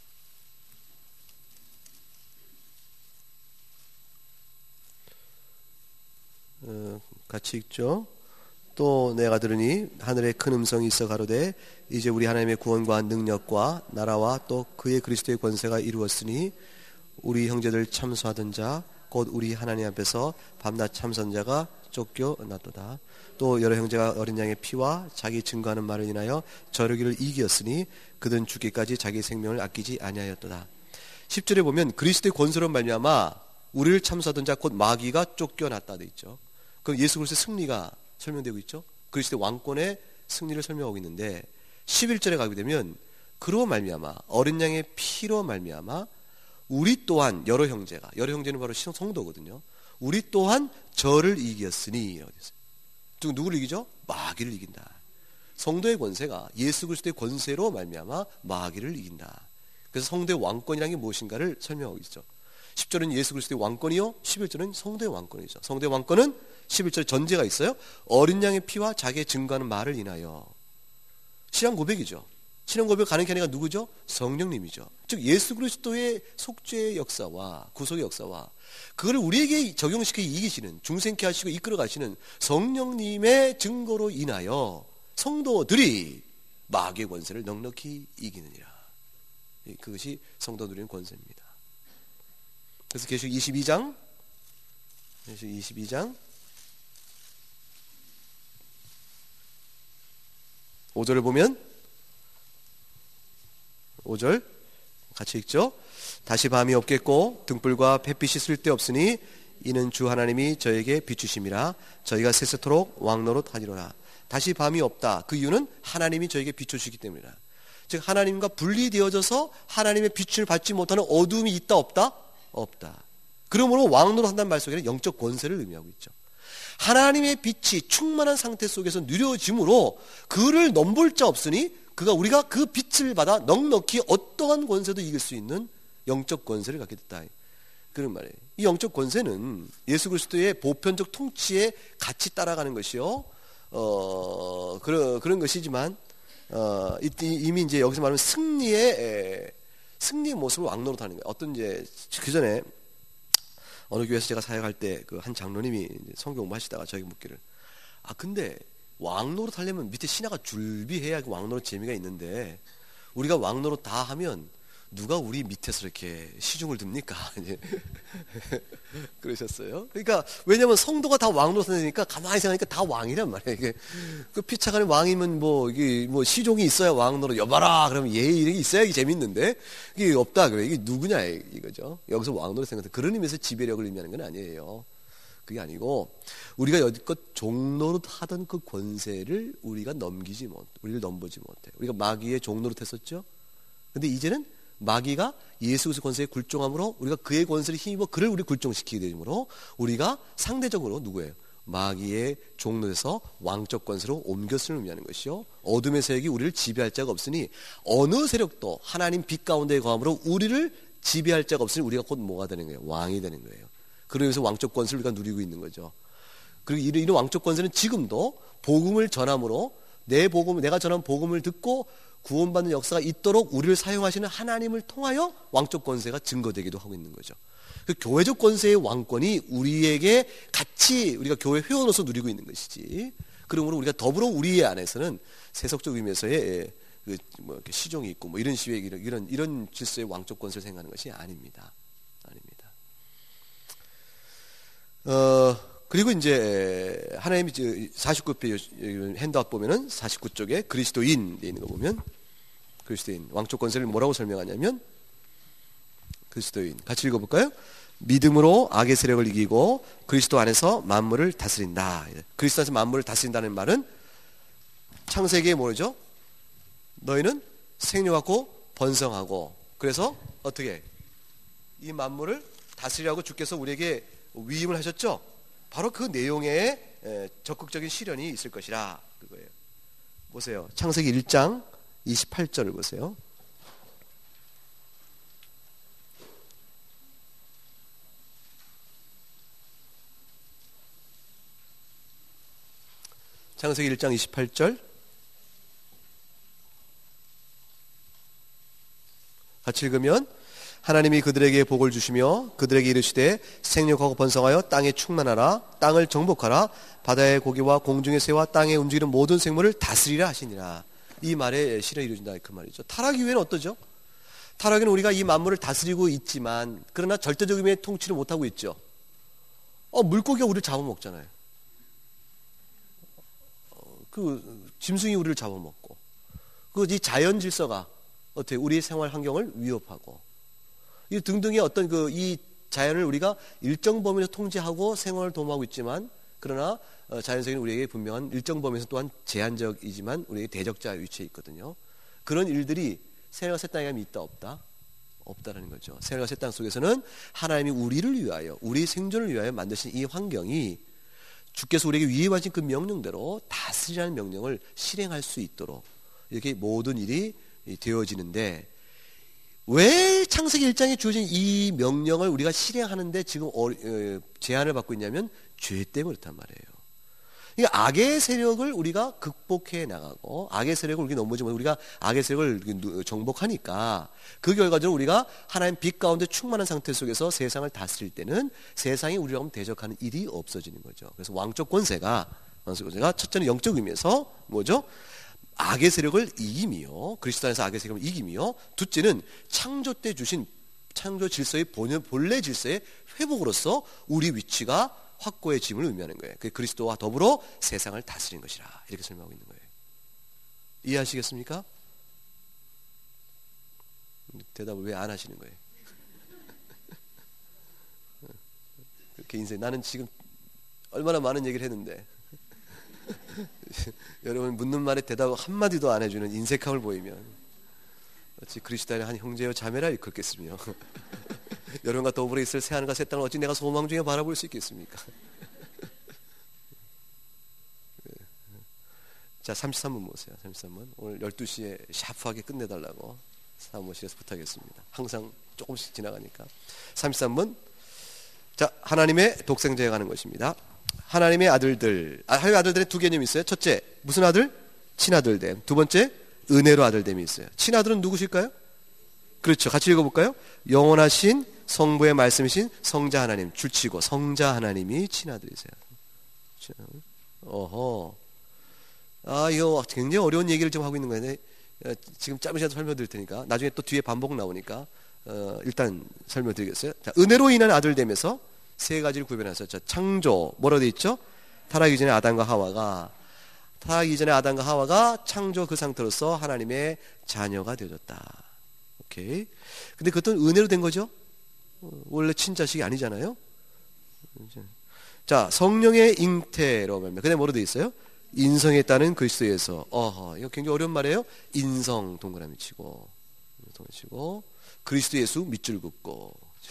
같이 읽죠. 또 내가 들으니 하늘에 큰 음성이 있어 가로되 이제 우리 하나님의 구원과 능력과 나라와 또 그의 그리스도의 권세가 이루었으니 우리 형제들 참소하던 자 곧 우리 하나님 앞에서 밤낮 참선 자가 쫓겨났도다. 또 여러 형제가 어린 양의 피와 자기 증거하는 말을 인하여 저르기를 이기었으니 그들은 죽기까지 자기 생명을 아끼지 아니하였도다. 10절에 보면 그리스도의 권세로 말미암아 우리를 참소하던 자 곧 마귀가 쫓겨났다 돼 있죠. 그럼 예수 그리스도의 승리가 설명되고 있죠. 그리스도의 왕권의 승리를 설명하고 있는데 11절에 가게 되면 그로 말미암아 어린 양의 피로 말미암아 우리 또한 여러 형제는 바로 성도거든요. 우리 또한 저를 이겼으니 라고 했어요. 즉 누구를 이기죠? 마귀를 이긴다. 성도의 권세가 예수 그리스도의 권세로 말미암아 마귀를 이긴다. 그래서 성도의 왕권이라는 게 무엇인가를 설명하고 있죠. 10절은 예수 그리스도의 왕권이요 11절은 성도의 왕권이죠. 성도의 왕권은 11절에 전제가 있어요. 어린 양의 피와 자기의 증거하는 말을 인하여. 신앙 고백이죠. 신앙 고백 가는 게 아니라 누구죠? 성령님이죠. 즉 예수 그리스도의 속죄의 역사와 구속의 역사와 그걸 우리에게 적용시켜 이기시는, 중생케 하시고 이끌어 가시는 성령님의 증거로 인하여 성도들이 마귀의 권세를 넉넉히 이기느니라. 그것이 성도 누리는 권세입니다. 그래서 계시록 22장 5절을 보면 5절 같이 읽죠. 다시 밤이 없겠고 등불과 햇빛이 쓸데없으니 이는 주 하나님이 저에게 비추심이라. 저희가 세세토록 왕노릇하리로라. 다시 밤이 없다. 그 이유는 하나님이 저에게 비춰주시기 때문이라. 즉 하나님과 분리되어져서 하나님의 빛을 받지 못하는 어둠이 있다 없다? 없다. 그러므로 왕노릇한다는 말 속에는 영적 권세를 의미하고 있죠. 하나님의 빛이 충만한 상태 속에서 누려짐으로 그를 넘볼 자 없으니 우리가 그 빛을 받아 넉넉히 어떠한 권세도 이길 수 있는 영적 권세를 갖게 됐다. 그런 말이에요. 이 영적 권세는 예수 그리스도의 보편적 통치에 같이 따라가는 것이요. 그런 것이지만 이미 이제 여기서 말하는 승리의 모습을 왕노릇하는 거예요. 어떤 이제 그 전에 어느 교회에서 제가 사역할 때 그 한 장로님이 성경 공부하시다가 저에게 묻기를, 근데 왕노릇 하려면 밑에 신하가 줄비해야 그 왕노릇 재미가 있는데 우리가 왕노릇 다 하면 누가 우리 밑에서 이렇게 시중을 듭니까? 그러셨어요. 그러니까 왜냐하면 성도가 다 왕노릇 하니까 가만히 생각하니까 다 왕이란 말이에요. 이게 그 피차가는 왕이면 이게 시종이 있어야 왕노릇 여봐라 그러면 이런 게 있어야 재밌는데 이게 없다 그래. 이게 누구냐 이거죠. 여기서 왕노릇 생각해 그런 의미에서 지배력을 의미하는 건 아니에요. 그게 아니고 우리가 여지껏 종노릇 하던 그 권세를 우리를 넘보지 못해. 우리가 마귀의 종노릇 했었죠. 근데 이제는 마귀가 예수 그리스도 권세에 굴종함으로 우리가 그의 권세를 힘입어 그를 우리 굴종시키게 되므로 우리가 상대적으로 누구예요? 마귀의 종로에서 왕적 권세로 옮겼음을 의미하는 것이요. 어둠의 세력이 우리를 지배할 자가 없으니 어느 세력도 하나님 빛 가운데에 거함으로 우리를 지배할 자가 없으니 우리가 곧 뭐가 되는 거예요? 왕이 되는 거예요. 그러면서 왕적 권세를 우리가 누리고 있는 거죠. 그리고 이런 왕적 권세는 지금도 복음을 전함으로 내가 전한 복음을 듣고 구원받는 역사가 있도록 우리를 사용하시는 하나님을 통하여 왕적 권세가 증거되기도 하고 있는 거죠. 그 교회적 권세의 왕권이 우리에게 같이 우리가 교회 회원으로서 누리고 있는 것이지. 그러므로 우리가 더불어 우리 안에서는 세속적 의미에서의 시종이 있고 뭐 이런 식의 이런 질서의 왕적 권세를 생각하는 것이 아닙니다. 아닙니다. 그리고 이제 하나님이 49편 핸드아웃 보면은 49쪽에 그리스도인 돼 있는 거 보면 그리스도인 왕적 권세를 뭐라고 설명하냐면 그리스도인 같이 읽어볼까요? 믿음으로 악의 세력을 이기고 그리스도 안에서 만물을 다스린다. 그리스도 안에서 만물을 다스린다는 말은 창세기에 뭐죠? 너희는 생육하고 번성하고 그래서 어떻게 이 만물을 다스리라고 주께서 우리에게 위임을 하셨죠? 바로 그 내용에 적극적인 실현이 있을 것이라 그거예요. 보세요. 창세기 1장 28절을 보세요. 창세기 1장 28절 같이 읽으면 하나님이 그들에게 복을 주시며 그들에게 이르시되 생육하고 번성하여 땅에 충만하라 땅을 정복하라 바다의 고기와 공중의 새와 땅에 움직이는 모든 생물을 다스리라 하시니라. 이 말에 실현이 이루어진다 그 말이죠. 타락 이후에는 어떠죠? 타락에는 우리가 이 만물을 다스리고 있지만 그러나 절대적 의미의 통치를 못하고 있죠. 물고기가 우리를 잡아먹잖아요. 그 짐승이 우리를 잡아먹고 이 자연 질서가 어떻게 우리의 생활 환경을 위협하고 이 등등의 어떤 이 자연을 우리가 일정 범위에서 통제하고 생활을 도모하고 있지만 그러나 자연세계는 우리에게 분명한 일정 범위에서 또한 제한적이지만 우리에게 대적자 위치에 있거든요. 그런 일들이 새하늘과 새 땅에 있다 없다? 없다라는 거죠. 새하늘과 새 땅 속에서는 하나님이 우리를 위하여 우리 생존을 위하여 만드신 이 환경이 주께서 우리에게 위임하신 그 명령대로 다스리라는 명령을 실행할 수 있도록 이렇게 모든 일이 되어지는데 왜 창세기 1장에 주어진 이 명령을 우리가 실행하는데 지금 제한을 받고 있냐면 죄 때문에 그렇단 말이에요. 그러니까 악의 세력을 우리가 극복해 나가고 악의 세력을 우리가 넘보지 못하고 우리가 악의 세력을 정복하니까 그 결과적으로 우리가 하나님 빛 가운데 충만한 상태 속에서 세상을 다스릴 때는 세상이 우리랑 대적하는 일이 없어지는 거죠. 그래서 왕적 권세가 첫째는 영적 의미에서 뭐죠? 악의 세력을 이김이요. 그리스도 안에서 악의 세력을 이김이요. 둘째는 창조 때 주신 창조 질서의 본래 질서의 회복으로서 우리 위치가 확고해짐을 의미하는 거예요. 그 그리스도와 더불어 세상을 다스리는 것이라 이렇게 설명하고 있는 거예요. 이해하시겠습니까? 대답을 왜 안 하시는 거예요? 그렇게 인생 나는 지금 얼마나 많은 얘기를 했는데 여러분 묻는 말에 대답 한마디도 안 해주는 인색함을 보이면 어찌 그리스도 안에 한 형제여 자매라 일컫겠으며 여러분과 더불어 있을 새하늘과 새 땅을 어찌 내가 소망 중에 바라볼 수 있겠습니까? 자 33번 보세요. 33번 오늘 12시에 샤프하게 끝내달라고 사무실에서 부탁했습니다. 항상 조금씩 지나가니까 33번 자 하나님의 독생자에 가는 것입니다. 하나님의 아들들 하나님의 아들들의 두 개념이 있어요. 첫째 무슨 아들? 친아들됨. 두 번째 은혜로 아들됨이 있어요. 친아들은 누구실까요? 그렇죠. 같이 읽어볼까요? 영원하신 성부의 말씀이신 성자 하나님 줄치고 성자 하나님이 친아들이세요. 어허. 이거 굉장히 어려운 얘기를 좀 하고 있는 거예요. 지금 짧은 시간 설명드릴 테니까 나중에 또 뒤에 반복 나오니까 일단 설명드리겠어요. 자, 은혜로 인한 아들됨에서 세 가지를 구별해서 창조 뭐라고 돼 있죠? 타락 이전에 아담과 하와가 창조 그 상태로서 하나님의 자녀가 되어졌다. 오케이. 근데 그것도 은혜로 된 거죠? 원래 친자식이 아니잖아요. 자, 성령의 잉태로 말면 그다음에 뭐로 돼 있어요? 인성에 따른 그리스도에서. 이거 굉장히 어려운 말이에요. 인성 동그라미 치고. 통하시고 그리스도 예수 밑줄 긋고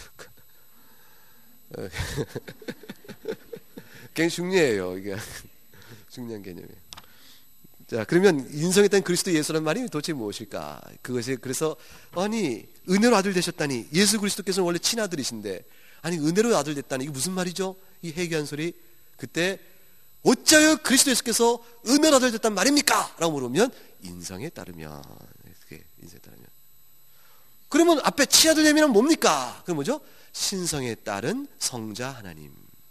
굉장히 중요해요. 이게 중요한 개념이에요. 자, 그러면 인성했던 그리스도 예수라는 말이 도대체 무엇일까? 그것이 그래서 아니 은혜로 아들 되셨다니 예수 그리스도께서는 원래 친아들이신데 아니 은혜로 아들 됐다니 이게 무슨 말이죠? 이 회개한 소리. 그때 어찌하여 그리스도 예수께서 은혜로 아들 됐단 말입니까? 라고 물으면 인성에 따르면 인성에 따르면 그러면 앞에 친아들 되면 뭡니까? 그럼 뭐죠? 신성에 따른 성자 하나님.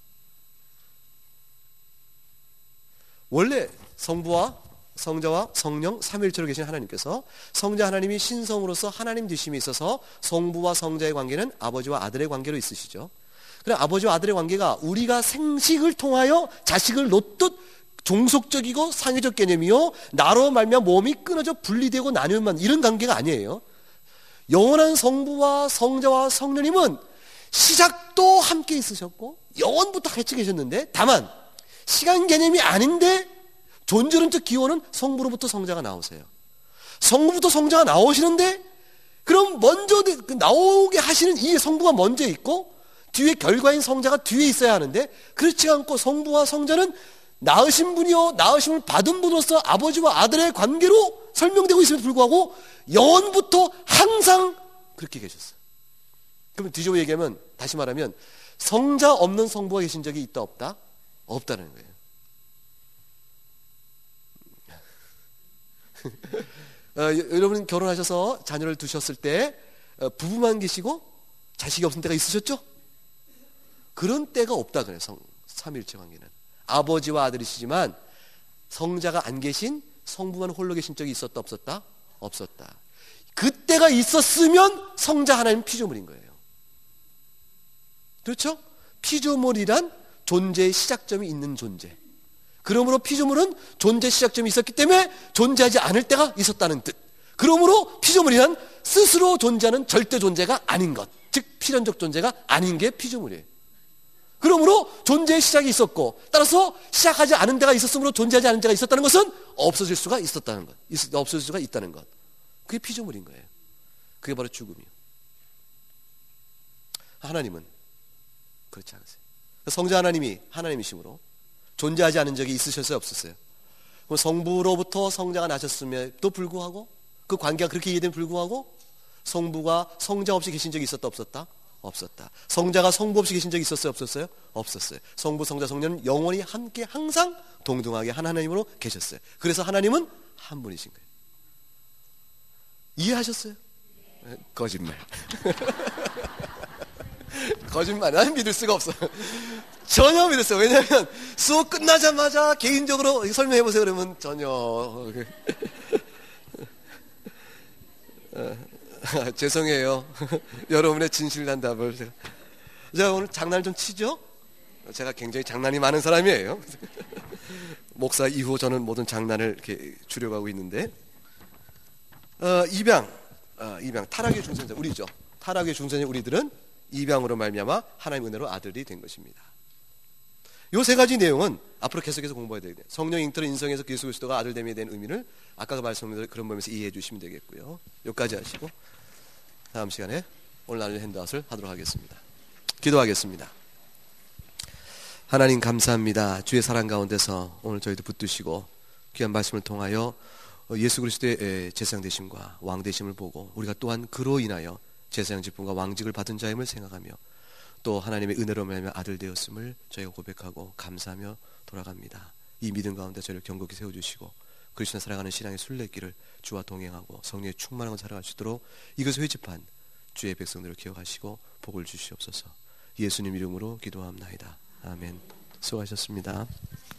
원래 성부와 성자와 성령 삼위일체로 계신 하나님께서 성자 하나님이 신성으로서 하나님 되심이 있어서 성부와 성자의 관계는 아버지와 아들의 관계로 있으시죠. 그럼 아버지와 아들의 관계가 우리가 생식을 통하여 자식을 놓듯 종속적이고 상위적 개념이요 나로 말미암아 몸이 끊어져 분리되고 나뉘만 이런 관계가 아니에요. 영원한 성부와 성자와 성령님은 시작도 함께 있으셨고 영원부터 같이 계셨는데 다만 시간 개념이 아닌데 존재론적 기원은 성부로부터 성자가 나오세요. 성부부터 성자가 나오시는데 그럼 먼저 나오게 하시는 이 성부가 먼저 있고 뒤에 결과인 성자가 뒤에 있어야 하는데 그렇지 않고 성부와 성자는 낳으신 분이요 낳으심을 받은 분으로서 아버지와 아들의 관계로 설명되고 있음에도 불구하고 영원부터 항상 그렇게 계셨어요. 그럼 뒤집어 얘기하면 다시 말하면 성자 없는 성부가 계신 적이 있다 없다? 없다는 거예요. 여러분 결혼하셔서 자녀를 두셨을 때 부부만 계시고 자식이 없는 때가 있으셨죠? 그런 때가 없다 그래요. 삼위일체 관계는 아버지와 아들이시지만 성자가 안 계신 성부만 홀로 계신 적이 있었다 없었다? 없었다. 그때가 있었으면 성자 하나님 피조물인 거예요. 그렇죠? 피조물이란 존재의 시작점이 있는 존재. 그러므로 피조물은 존재 시작점이 있었기 때문에 존재하지 않을 때가 있었다는 뜻. 그러므로 피조물이란 스스로 존재하는 절대 존재가 아닌 것, 즉 필연적 존재가 아닌 게 피조물이에요. 그러므로 존재의 시작이 있었고 따라서 시작하지 않은 데가 있었으므로 존재하지 않은 데가 있었다는 것은 없어질 수가 있었다는 것, 없어질 수가 있다는 것. 그게 피조물인 거예요. 그게 바로 죽음이에요. 하나님은 그렇지 않으세요. 성자 하나님이 하나님이심으로 존재하지 않은 적이 있으셨어요 없었어요? 그럼 성부로부터 성자가 나셨음에도 불구하고 그 관계가 그렇게 이해됨에도 불구하고 성부가 성자 없이 계신 적이 있었다 없었다? 없었다. 성자가 성부 없이 계신 적이 있었어요 없었어요? 없었어요. 성부 성자 성령은 영원히 함께 항상 동등하게 한 하나님으로 계셨어요. 그래서 하나님은 한 분이신 거예요. 이해하셨어요? 거짓말. 거짓말. 나는 믿을 수가 없어. 전혀 믿을 수가 없어. 왜냐하면 수업 끝나자마자 개인적으로 설명해 보세요 그러면 전혀 죄송해요. 여러분의 진실난 답을 제가 오늘 장난을 좀 치죠? 제가 굉장히 장난이 많은 사람이에요. 목사 이후 저는 모든 장난을 이렇게 줄여가고 있는데 입양 타락의 중생자 우리죠. 타락의 중생자 우리들은 입양으로 말미암아 하나님의 은혜로 아들이 된 것입니다. 요 세 가지 내용은 앞으로 계속해서 공부해야 돼요. 성령 잉태로 인성에서 예수 그리스도가 아들됨에 대한 의미를 아까 말씀드린 그런 범위에서 이해해 주시면 되겠고요. 여기까지 하시고 다음 시간에 오늘 나눌 핸드아웃을 하도록 하겠습니다. 기도하겠습니다. 하나님 감사합니다. 주의 사랑 가운데서 오늘 저희도 붙드시고 귀한 말씀을 통하여 예수 그리스도의 제사장 되심과 왕 되심을 보고 우리가 또한 그로 인하여 제사장 직분과 왕직을 받은 자임을 생각하며 또 하나님의 은혜로 말미암아 아들 되었음을 저희가 고백하고 감사하며 돌아갑니다. 이 믿음 가운데 저희를 견고히 세워주시고 그리스도를 살아가는 신앙의 순례길을 주와 동행하고 성령의 충만한 살아갈 수 있도록 이것을 회집한 주의 백성들을 기억하시고 복을 주시옵소서. 예수님 이름으로 기도합나이다. 아멘. 수고하셨습니다.